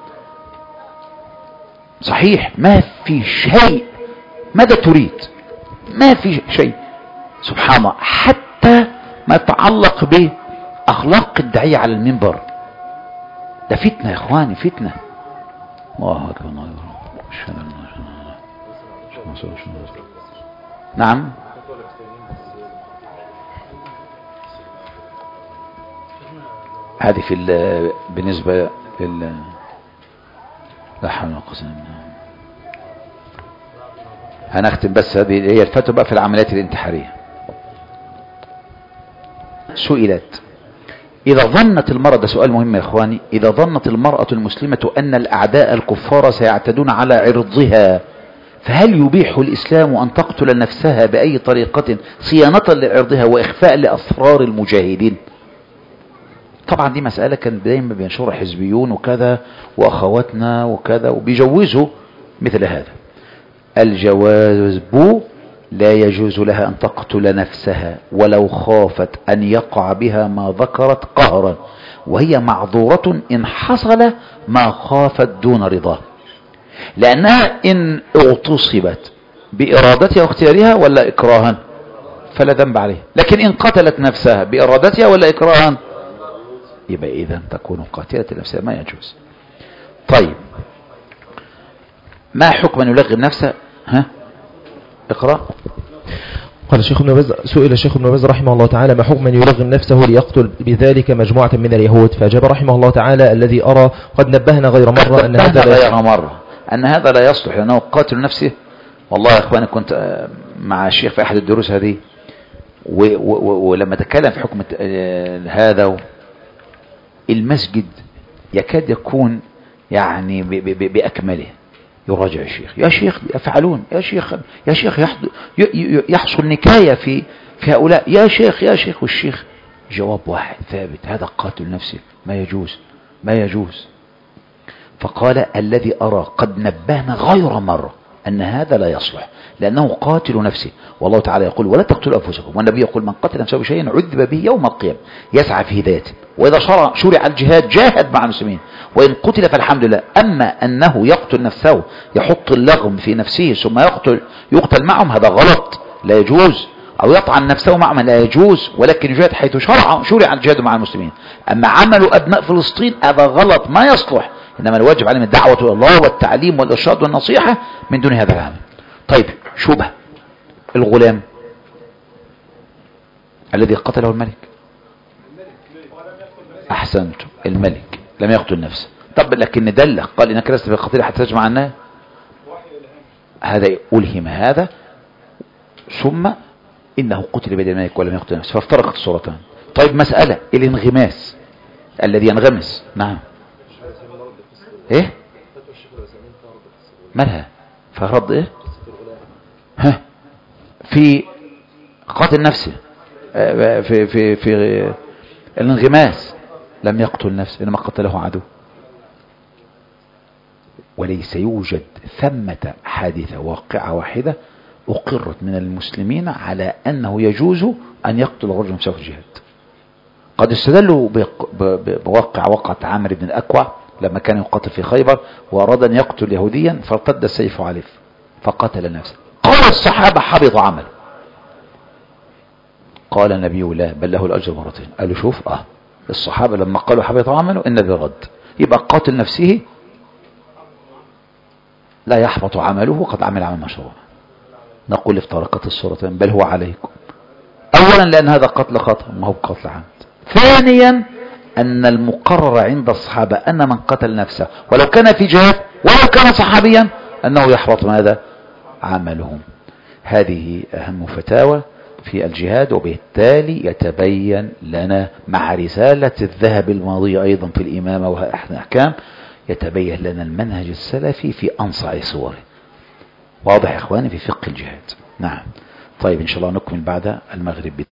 صحيح ما في شيء، ماذا تريد؟ ما في شيء سبحان الله، حتى ما يتعلق بأخلاق الداعية على المنبر. ده فتنة يا اخواني، فتنة. الله اكبر الله اكبر. نعم هذه في بالنسبة لا حول ولا قوة الا بالله. هنختم بس هذه هي الفتوى بقى في العمليات الانتحارية. سئلت إذا ظنت المرأة، ده سؤال مهم يا إخواني، إذا ظنت المرأة المسلمة أن الأعداء الكفار سيعتدون على عرضها، فهل يبيح الإسلام أن تقتل نفسها بأي طريقة صيانة لعرضها وإخفاء لأسرار المجاهدين؟ طبعا دي مسألة كان دايما بينشرها حزبيون وكذا وأخواتنا وكذا وبيجوزوا مثل هذا. الجواز لا يجوز لها أن تقتل نفسها ولو خافت أن يقع بها ما ذكرت قهرا، وهي معذورة إن حصل ما خافت دون رضاه، لأنها إن اغتصبت بإرادتها واختيارها ولا إكراها فلا ذنب عليه، لكن إن قتلت نفسها بإرادتها ولا إكراها يبقى إذن تكون قاتلة نفسها، ما يجوز. طيب ما حكم أن يلغي نفسه؟ اقرأ. قال الشيخ ابن باز، سئل الشيخ ابن باز رحمه الله تعالى ما حكم من يلغم نفسه ليقتل بذلك مجموعة من اليهود، فأجاب رحمه الله تعالى الذي أرى قد نبهنا غير مرة أن هذا لا يصلح لأنه قاتل نفسه. والله يا إخواني كنت مع الشيخ في أحد الدروس هذه ولما تكلم في حكم هذا المسجد يكاد يكون يعني بأكمله يراجع الشيخ، يا شيخ يفعلون، يا شيخ يحصل نكاية في هؤلاء، يا شيخ والشيخ جواب واحد ثابت، هذا قاتل نفسه ما يجوز. فقال الذي أرى قد نبهنا غير مرة أن هذا لا يصلح لأنه قاتل نفسه، والله تعالى يقول ولا تقتلوا أنفسكم، والنبي يقول من قتل نفسه بشيء عذب به يوم القيامة يسعى في هدايته، وإذا شرع الجهاد جاهد مع المسلمين، وإن قتل فالحمد لله. أما أنه يقتل نفسه يحط اللغم في نفسه ثم يقتل معهم هذا غلط لا يجوز، أو يطعن نفسه معهم لا يجوز، ولكن يجاهد حيث شرع الجهاد مع المسلمين. أما عمل أبناء فلسطين هذا غلط ما يصلح، إنما الواجب عليهم الدعوة إلى الله والتعليم والإرشاد والنصيحة من دون هذا العمل. طيب شبه الغلام الذي قتله الملك، أحسنت، الملك لم يقتل نفسه. طب لكن ندلق قال إنك لست بقتيل حتى تجمع الناس، هذا ألهم هذا، ثم إنه قتل بدل ملك ولم يقتل نفسه، فافترقت الصورتان. طيب مسألة الانغماس الذي ينغمس، نعم ايه مالها فرد ايه ها في قاتل نفسه في الانغماس لم يقتل نفسه إنما قتله عدو، وليس يوجد ثمة حادثة واقعة واحدة أقرت من المسلمين على أنه يجوز أن يقتل رجل نفسه في الجهاد. قد استدلوا بواقع وقعة عامر بن الأكوع لما كان يقاتل في خيبر وأراد أن يقتل يهوديا فارتد السيف عليه فقتل نفسه، قال الصحابة حبط عمله، قال النبي لا بل له الأجر مرتين. قالوا شوف الصحابة لما قالوا حبط عمله النبي رد، يبقى قاتل نفسه لا يحبط عمله قد عمل عمل مشروع. نقول افترقت الصورتين بل هو عليكم، أولا لأن هذا قتل خطأ ما هو قتل عمد، ثانيا أن المقرر عند الصحابة أن من قتل نفسه ولو كان في جهاد ولو كان صحابيا أنه يحبط ماذا عملهم. هذه أهم فتاوى في الجهاد، وبالتالي يتبين لنا مع رسالة الذهب الماضية أيضا في الإمامة وأحكام يتبين لنا المنهج السلفي في أنصع صوره. واضح يا إخواني في فقه الجهاد. نعم. طيب إن شاء الله نكمل بعد المغرب.